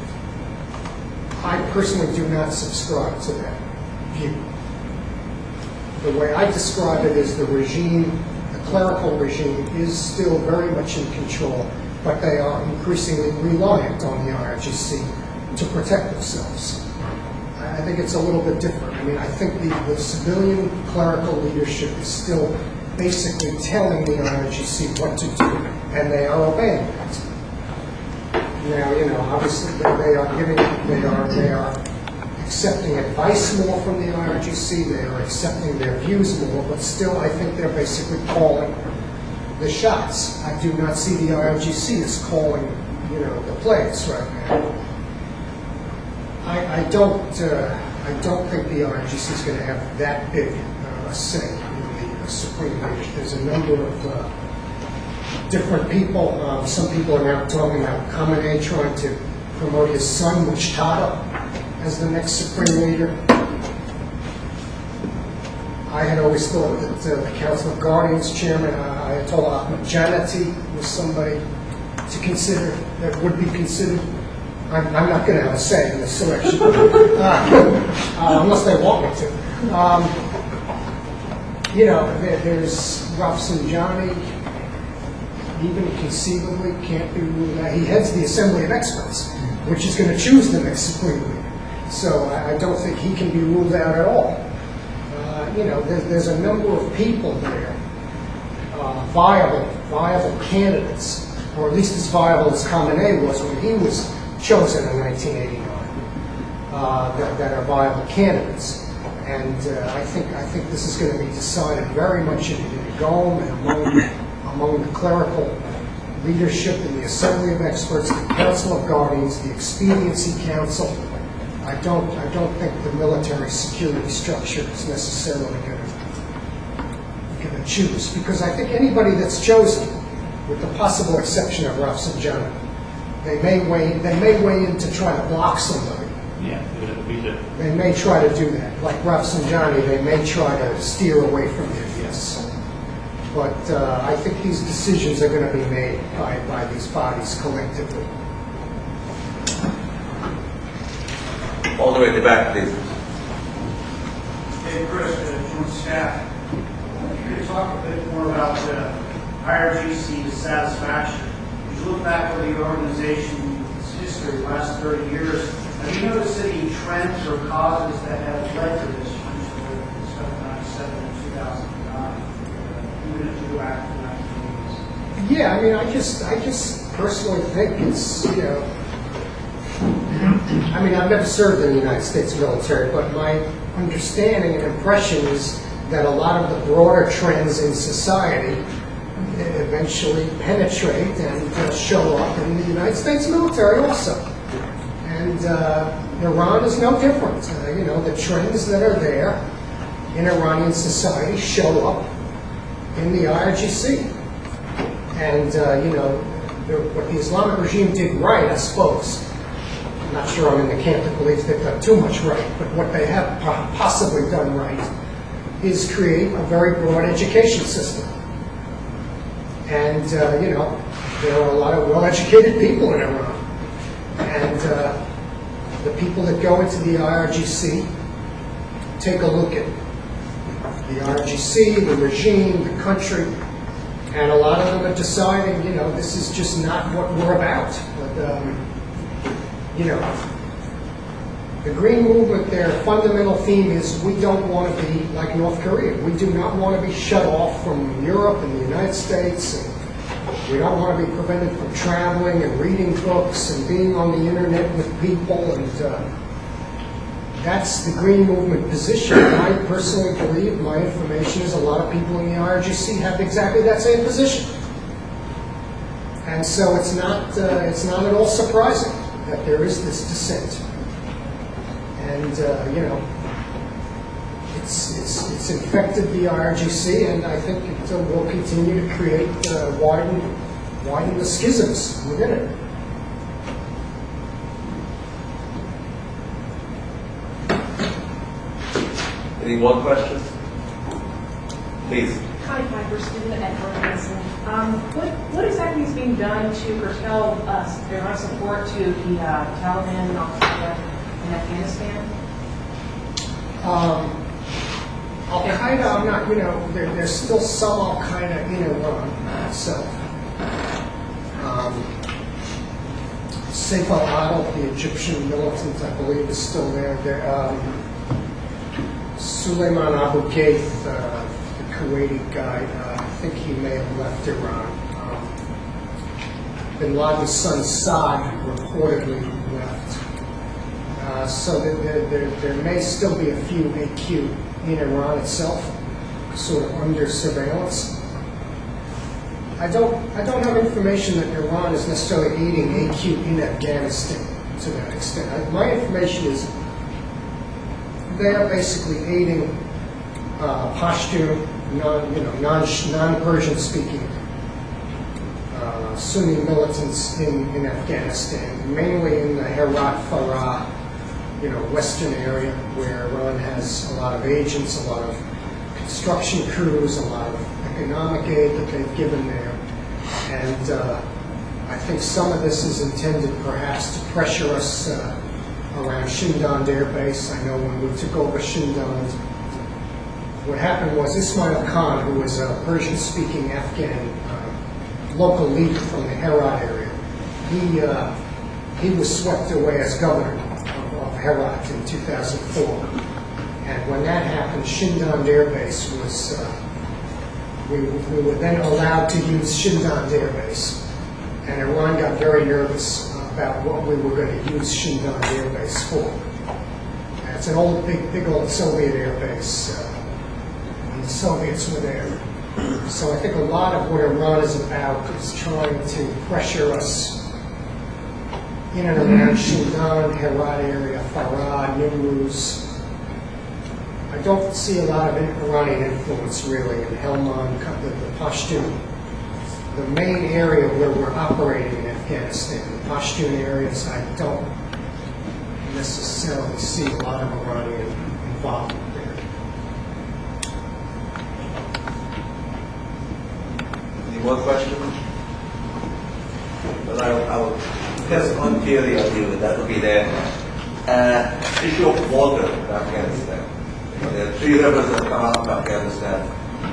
I personally do not subscribe to that view. The way I describe it is the regime, the clerical regime, is still very much in control, but they are increasingly reliant on the I R G C to protect themselves. I think it's a little bit different. I mean, I think the, the civilian clerical leadership is still basically telling the I R G C what to do, and they are obeying that. Now, you know, obviously they, they are giving, they are, they are accepting advice more from the I R G C. They are accepting their views more, but still, I think they're basically calling the shots. I do not see the I R G C as calling, you know, the plays right now. I, I don't. Uh, I don't think the I R G C is going to have that big uh, a say in the uh, Supreme Leadership. There's a number of uh, different people. Um, some people are now talking about Khamenei trying to promote his son, Mujtaba, as the next Supreme Leader. I had always thought that uh, the Council of Guardians chairman, uh, Ayatollah Ahmad Janati, was somebody to consider, that would be considered. I'm, I'm not going to have a say in the selection, uh, uh, unless they want me to. Um, you know, there, there's Rafsanjani, even conceivably can't be ruled out. He heads the Assembly of Experts, which is going to choose the next Supreme Leader. So I, I don't think he can be ruled out at all. Uh, you know, there, there's a number of people there, uh, viable, viable candidates, or at least as viable as Khamenei was when he was chosen in nineteen eighty-nine, uh, that, that are viable candidates. And uh, I think I think this is going to be decided very much in, in Gom and among, among the clerical leadership in the Assembly of Experts, the Council of Guardians, the Expediency Council. I don't, I don't think the military security structure is necessarily going to going to choose, because I think anybody that's chosen, with the possible exception of Rafsanjani, they may weigh they may weigh in to try to block somebody. Yeah, it'll be the They may try to do that. Like Rafsanjani, they may try to steer away from it, yes. But uh, I think these decisions are going to be made by, by these bodies collectively. All the way to the back, please. Hey, Chris, uh, joint staff. Could you talk a bit more about uh, I R G C dissatisfaction? As you look back over the organization's history, the last thirty years, have you noticed any trends or causes that have led to this since seven ninety-seven and two thousand nine, even if you go back to the nineteen eighties? Yeah, I mean, I just, I just personally think it's, you know, I mean, I've never served in the United States military, but my understanding and impression is that a lot of the broader trends in society eventually penetrate and uh, show up in the United States military also. And uh, Iran is no different. Uh, you know, the trends that are there in Iranian society show up in the I R G C. And, uh, you know, the, what the Islamic regime did right, I suppose, I'm not sure I'm in the camp that believes they've done too much right, but what they have possibly done right is create a very broad education system. And, uh, you know, there are a lot of well-educated people in Iran. And uh, the people that go into the I R G C take a look at the I R G C, the regime, the country, and a lot of them are deciding, you know, this is just not what we're about. But, um, you know, the Green Movement, their fundamental theme is we don't want to be like North Korea. We do not want to be shut off from Europe and the United States. And we don't want to be prevented from traveling and reading books and being on the internet with people. And uh, that's the Green Movement position. And I personally believe, my information is a lot of people in the I R G C have exactly that same position. And so it's not, uh, it's not at all surprising that there is this dissent. And, uh, you know, it's, it's, it's infected the I R G C, and I think it uh, will continue to create, uh, widen, widen the schisms within it. Any more questions? Please. Connie Piper, student at Northwestern. Um, what, what exactly is being done to curtail uh, Iran's support to the uh, Taliban and Al-Qaeda in Afghanistan? Um, Al-Qaeda, I'm not, you know, there, there's still some Al-Qaeda in Iran itself. Um, Saif al-Adil, the Egyptian militant, I believe, is still there. there um, Suleiman Abu Ghaith, uh, the Kuwaiti guy, uh, I think he may have left Iran. Um, Bin Laden's son Saad reportedly left. Uh, so there, there, there, there may still be a few A Q in Iran itself, sort of under surveillance. I don't, I don't have information that Iran is necessarily aiding A Q in Afghanistan to that extent. I, my information is they are basically aiding uh, Pashtun, non, you know, non, non-Persian speaking uh, Sunni militants in, in Afghanistan, mainly in the Herat, Farah, you know, western area where Iran has a lot of agents, a lot of construction crews, a lot of economic aid that they've given there. And uh, I think some of this is intended perhaps to pressure us uh, around Shindand Air Base. I know when we took over Shindand, what happened was Ismail Khan, who was a Persian-speaking Afghan uh, local leader from the Herat area, he, uh, he was swept away as governor of, of Herat in two thousand four. And when that happened, Shindand Air Base was, uh, we, we were then allowed to use Shindand Air Base. And Iran got very nervous about what we were going to use Shindand Air Base for. And it's an old, big, big old Soviet air base. Uh, and the Soviets were there So I think a lot of what Iran is about is trying to pressure us in and around Shindan, Herat area, Farad, Nimruz. I don't see a lot of Iranian influence really in Helmand, the, the Pashtun. The main area where we're operating in Afghanistan, the Pashtun areas, I don't necessarily see a lot of Iranian involvement there. Any more questions? Well, I, I will just one theory I'll deal with, that will be the uh, issue of water in Afghanistan. You know, there are three rivers that come out of Afghanistan.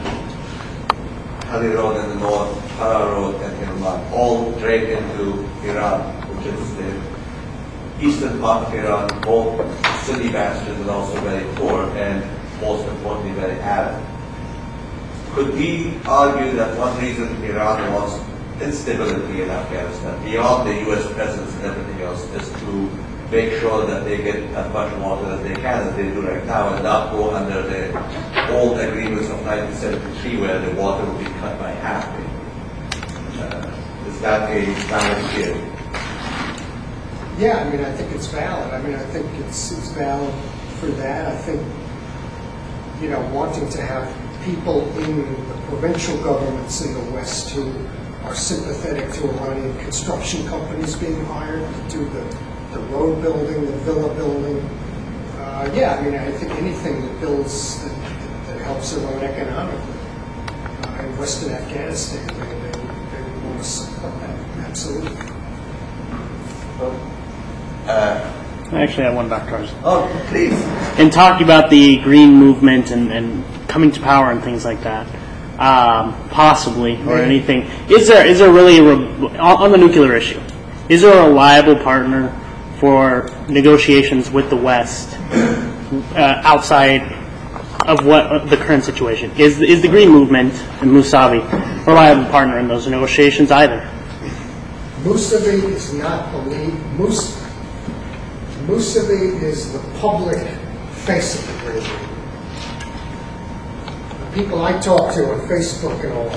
Hali Road in the north, Farah Road and Helmand, all drain into Iran, which is the eastern part of Iran, both Sunni bastions and also very poor, and most importantly very arid. Could we argue that one reason Iran wants instability in Afghanistan, beyond the U S presence and everything else, is to make sure that they get as much water as they can, as they do right now, and not go under the old agreements of nineteen seventy-three where the water will be cut by half? Uh, is that a valid theory? Yeah, I mean, I think it's valid. I mean, I think it's, it's valid for that. I think, you know, wanting to have people in the provincial governments in the West who are sympathetic to Iranian construction companies being hired to do the, the road building, the villa building. Uh, yeah, I mean, I think anything that builds, that, that, that helps Iran economically uh, in Western Afghanistan, they, they, they want to support that, absolutely. Uh, I actually have one, Doctor Arz. Oh, please. In talking about the green movement and, and coming to power and things like that, um, possibly, or anything, is there is there really, a re- on the nuclear issue, is there a reliable partner for negotiations with the West uh, outside of what uh, the current situation? Is, is the green movement and Mousavi a reliable partner in those negotiations either? Mousavi is not believed. Mous- Mousavi is the public face of the regime. The people I talk to on Facebook and all,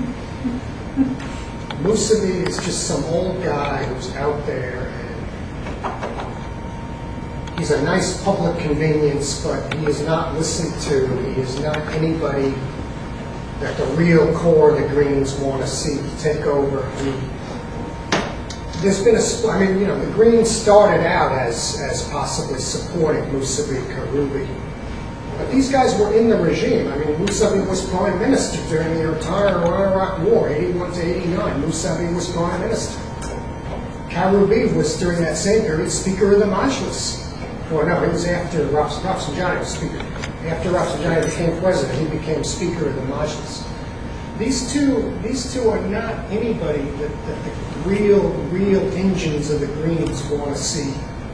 Mousavi is just some old guy who's out there, and he's a nice public convenience, but he is not listened to. He is not anybody that the real core of the Greens want to see take over. He, There's been a, I mean, you know, the Greens started out as, as possibly supporting Mousavi, Karoubi, but these guys were in the regime. I mean, Mousavi was prime minister during the entire Iraq War, eighty-one to eighty-nine. Mousavi was prime minister. Karoubi was, during that same period, Speaker of the Majlis. Well, no, it was after Rafsanjani was Speaker. After Rafsanjani became president, he became Speaker of the Majlis. These two, these two are not anybody that, that the real, real engines of the Greens want to see.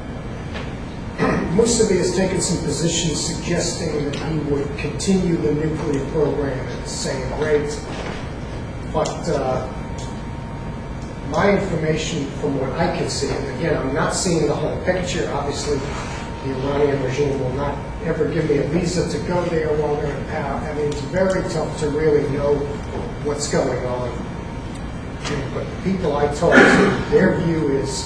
Mousavi has taken some positions suggesting that he would continue the nuclear program at the same rate. But uh, my information from what I can see, and again, I'm not seeing the whole picture. Obviously, the Iranian regime will not ever give me a visa to go there while they're in power. I mean, it's very tough to really know what's going on. But the people I talk to, their view is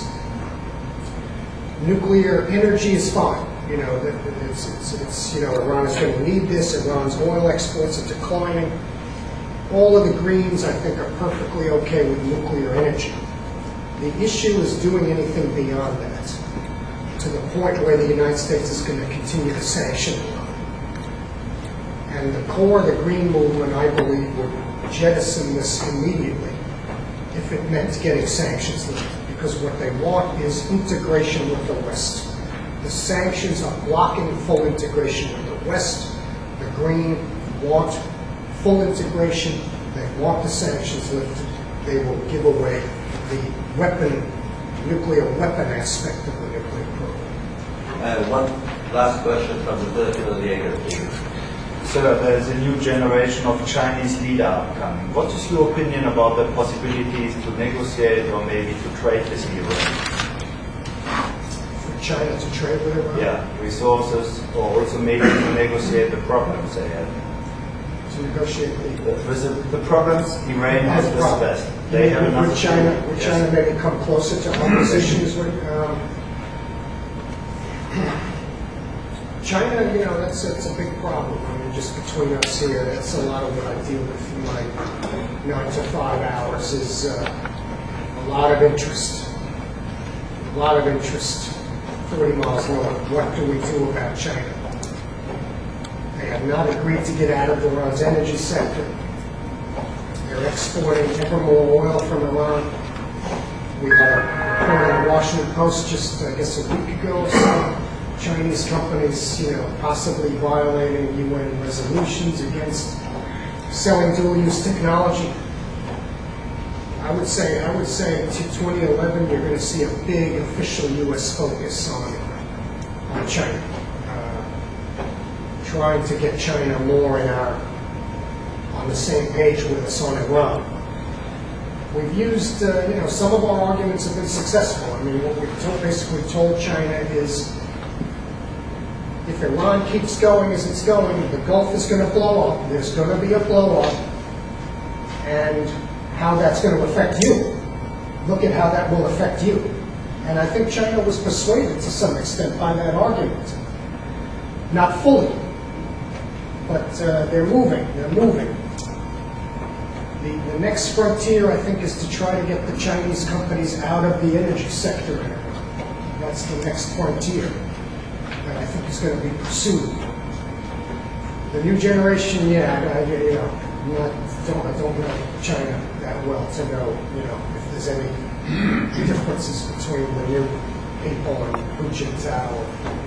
nuclear energy is fine. You know, that it's, it's, it's, you know, Iran is going to need this. Iran's oil exports are declining. All of the Greens, I think, are perfectly okay with nuclear energy. The issue is doing anything beyond that, to the point where the United States is going to continue to sanction Iran. And the core of the Green movement, I believe, would jettison this immediately if it meant getting sanctions lifted, because what they want is integration with the West. The sanctions are blocking full integration with the West. The Green want full integration. They want the sanctions lifted. They will give away the weapon, nuclear weapon aspect of the nuclear program. And one last question from the Filipino Diego. Sir, there is a new generation of Chinese leader upcoming. What is your opinion about the possibilities to negotiate or maybe to trade with Iran? For China to trade with Iran? Yeah, resources, or also maybe to negotiate the problems they have. To to negotiate the. With the, the problems Iran has with the West. They have enough. Would China, would Yes. China maybe come closer to harmonization? Is what, um, China, you know, that's that's a big problem. I mean, just between us here, that's a lot of what I deal with in my nine to five hours. Is uh, a lot of interest, a lot of interest. Thirty miles north. What do we do about China? They have not agreed to get out of Iran's energy sector. They're exporting ever more oil from Iran. We had a report in the Washington Post just, I guess, a week ago or so. Chinese companies, you know, possibly violating U N resolutions against selling dual-use technology. I would say, I would say to twenty eleven, you're going to see a big official U S focus on on China, uh, trying to get China more in our on the same page with us on Iran. We've used, uh, you know, some of our arguments have been successful. I mean, what we've told, basically told China is, if Iran keeps going as it's going, the Gulf is going to blow up. There's going to be a blow up, and how that's going to affect you. Look at how that will affect you. And I think China was persuaded to some extent by that argument. Not fully, but uh, they're moving. They're moving. The, the next frontier, I think, is to try to get the Chinese companies out of the energy sector. That's the next frontier that I think is going to be pursued. The new generation, yeah, I, you know, I'm not, don't, I don't know China that well to know, you know, if there's any differences between the new people and Hu Jintao.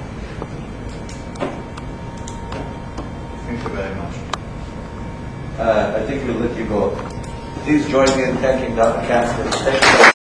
Thank you very much. Uh, I think we'll let you go. Please join me in thanking Doctor Casper. Thank you.